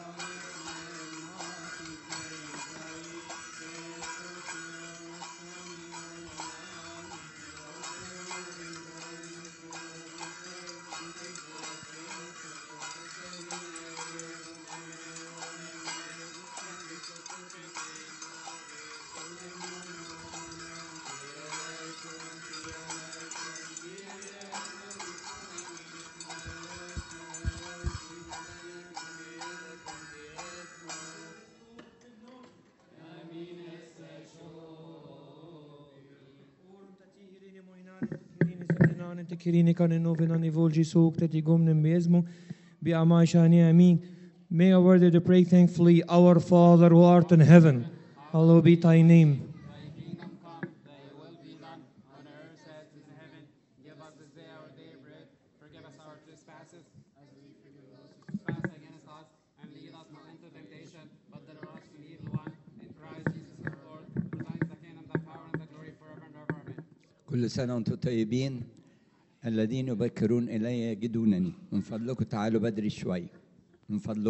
Te kirine kan en oven an evolgi soak that igom nem mesmo be amai shani amin. May I worthy to pray thankfully, Our Father who art in heaven, hallowed be thy name. Thy kingdom come, thy will be done, on earth as in heaven. Give us this day our daily bread. Forgive us our trespasses, as we forgive those who trespass against us. And lead us not into temptation, but deliver us from the evil one. In Christ Jesus our Lord, for thine is the kingdom, the power, and the glory forever and ever. Amen. كل سنة وأنتم طيبين. الذين يبكرون إلي يجدونني. من فضلكم تعالوا بدري شوي. من فضلكم.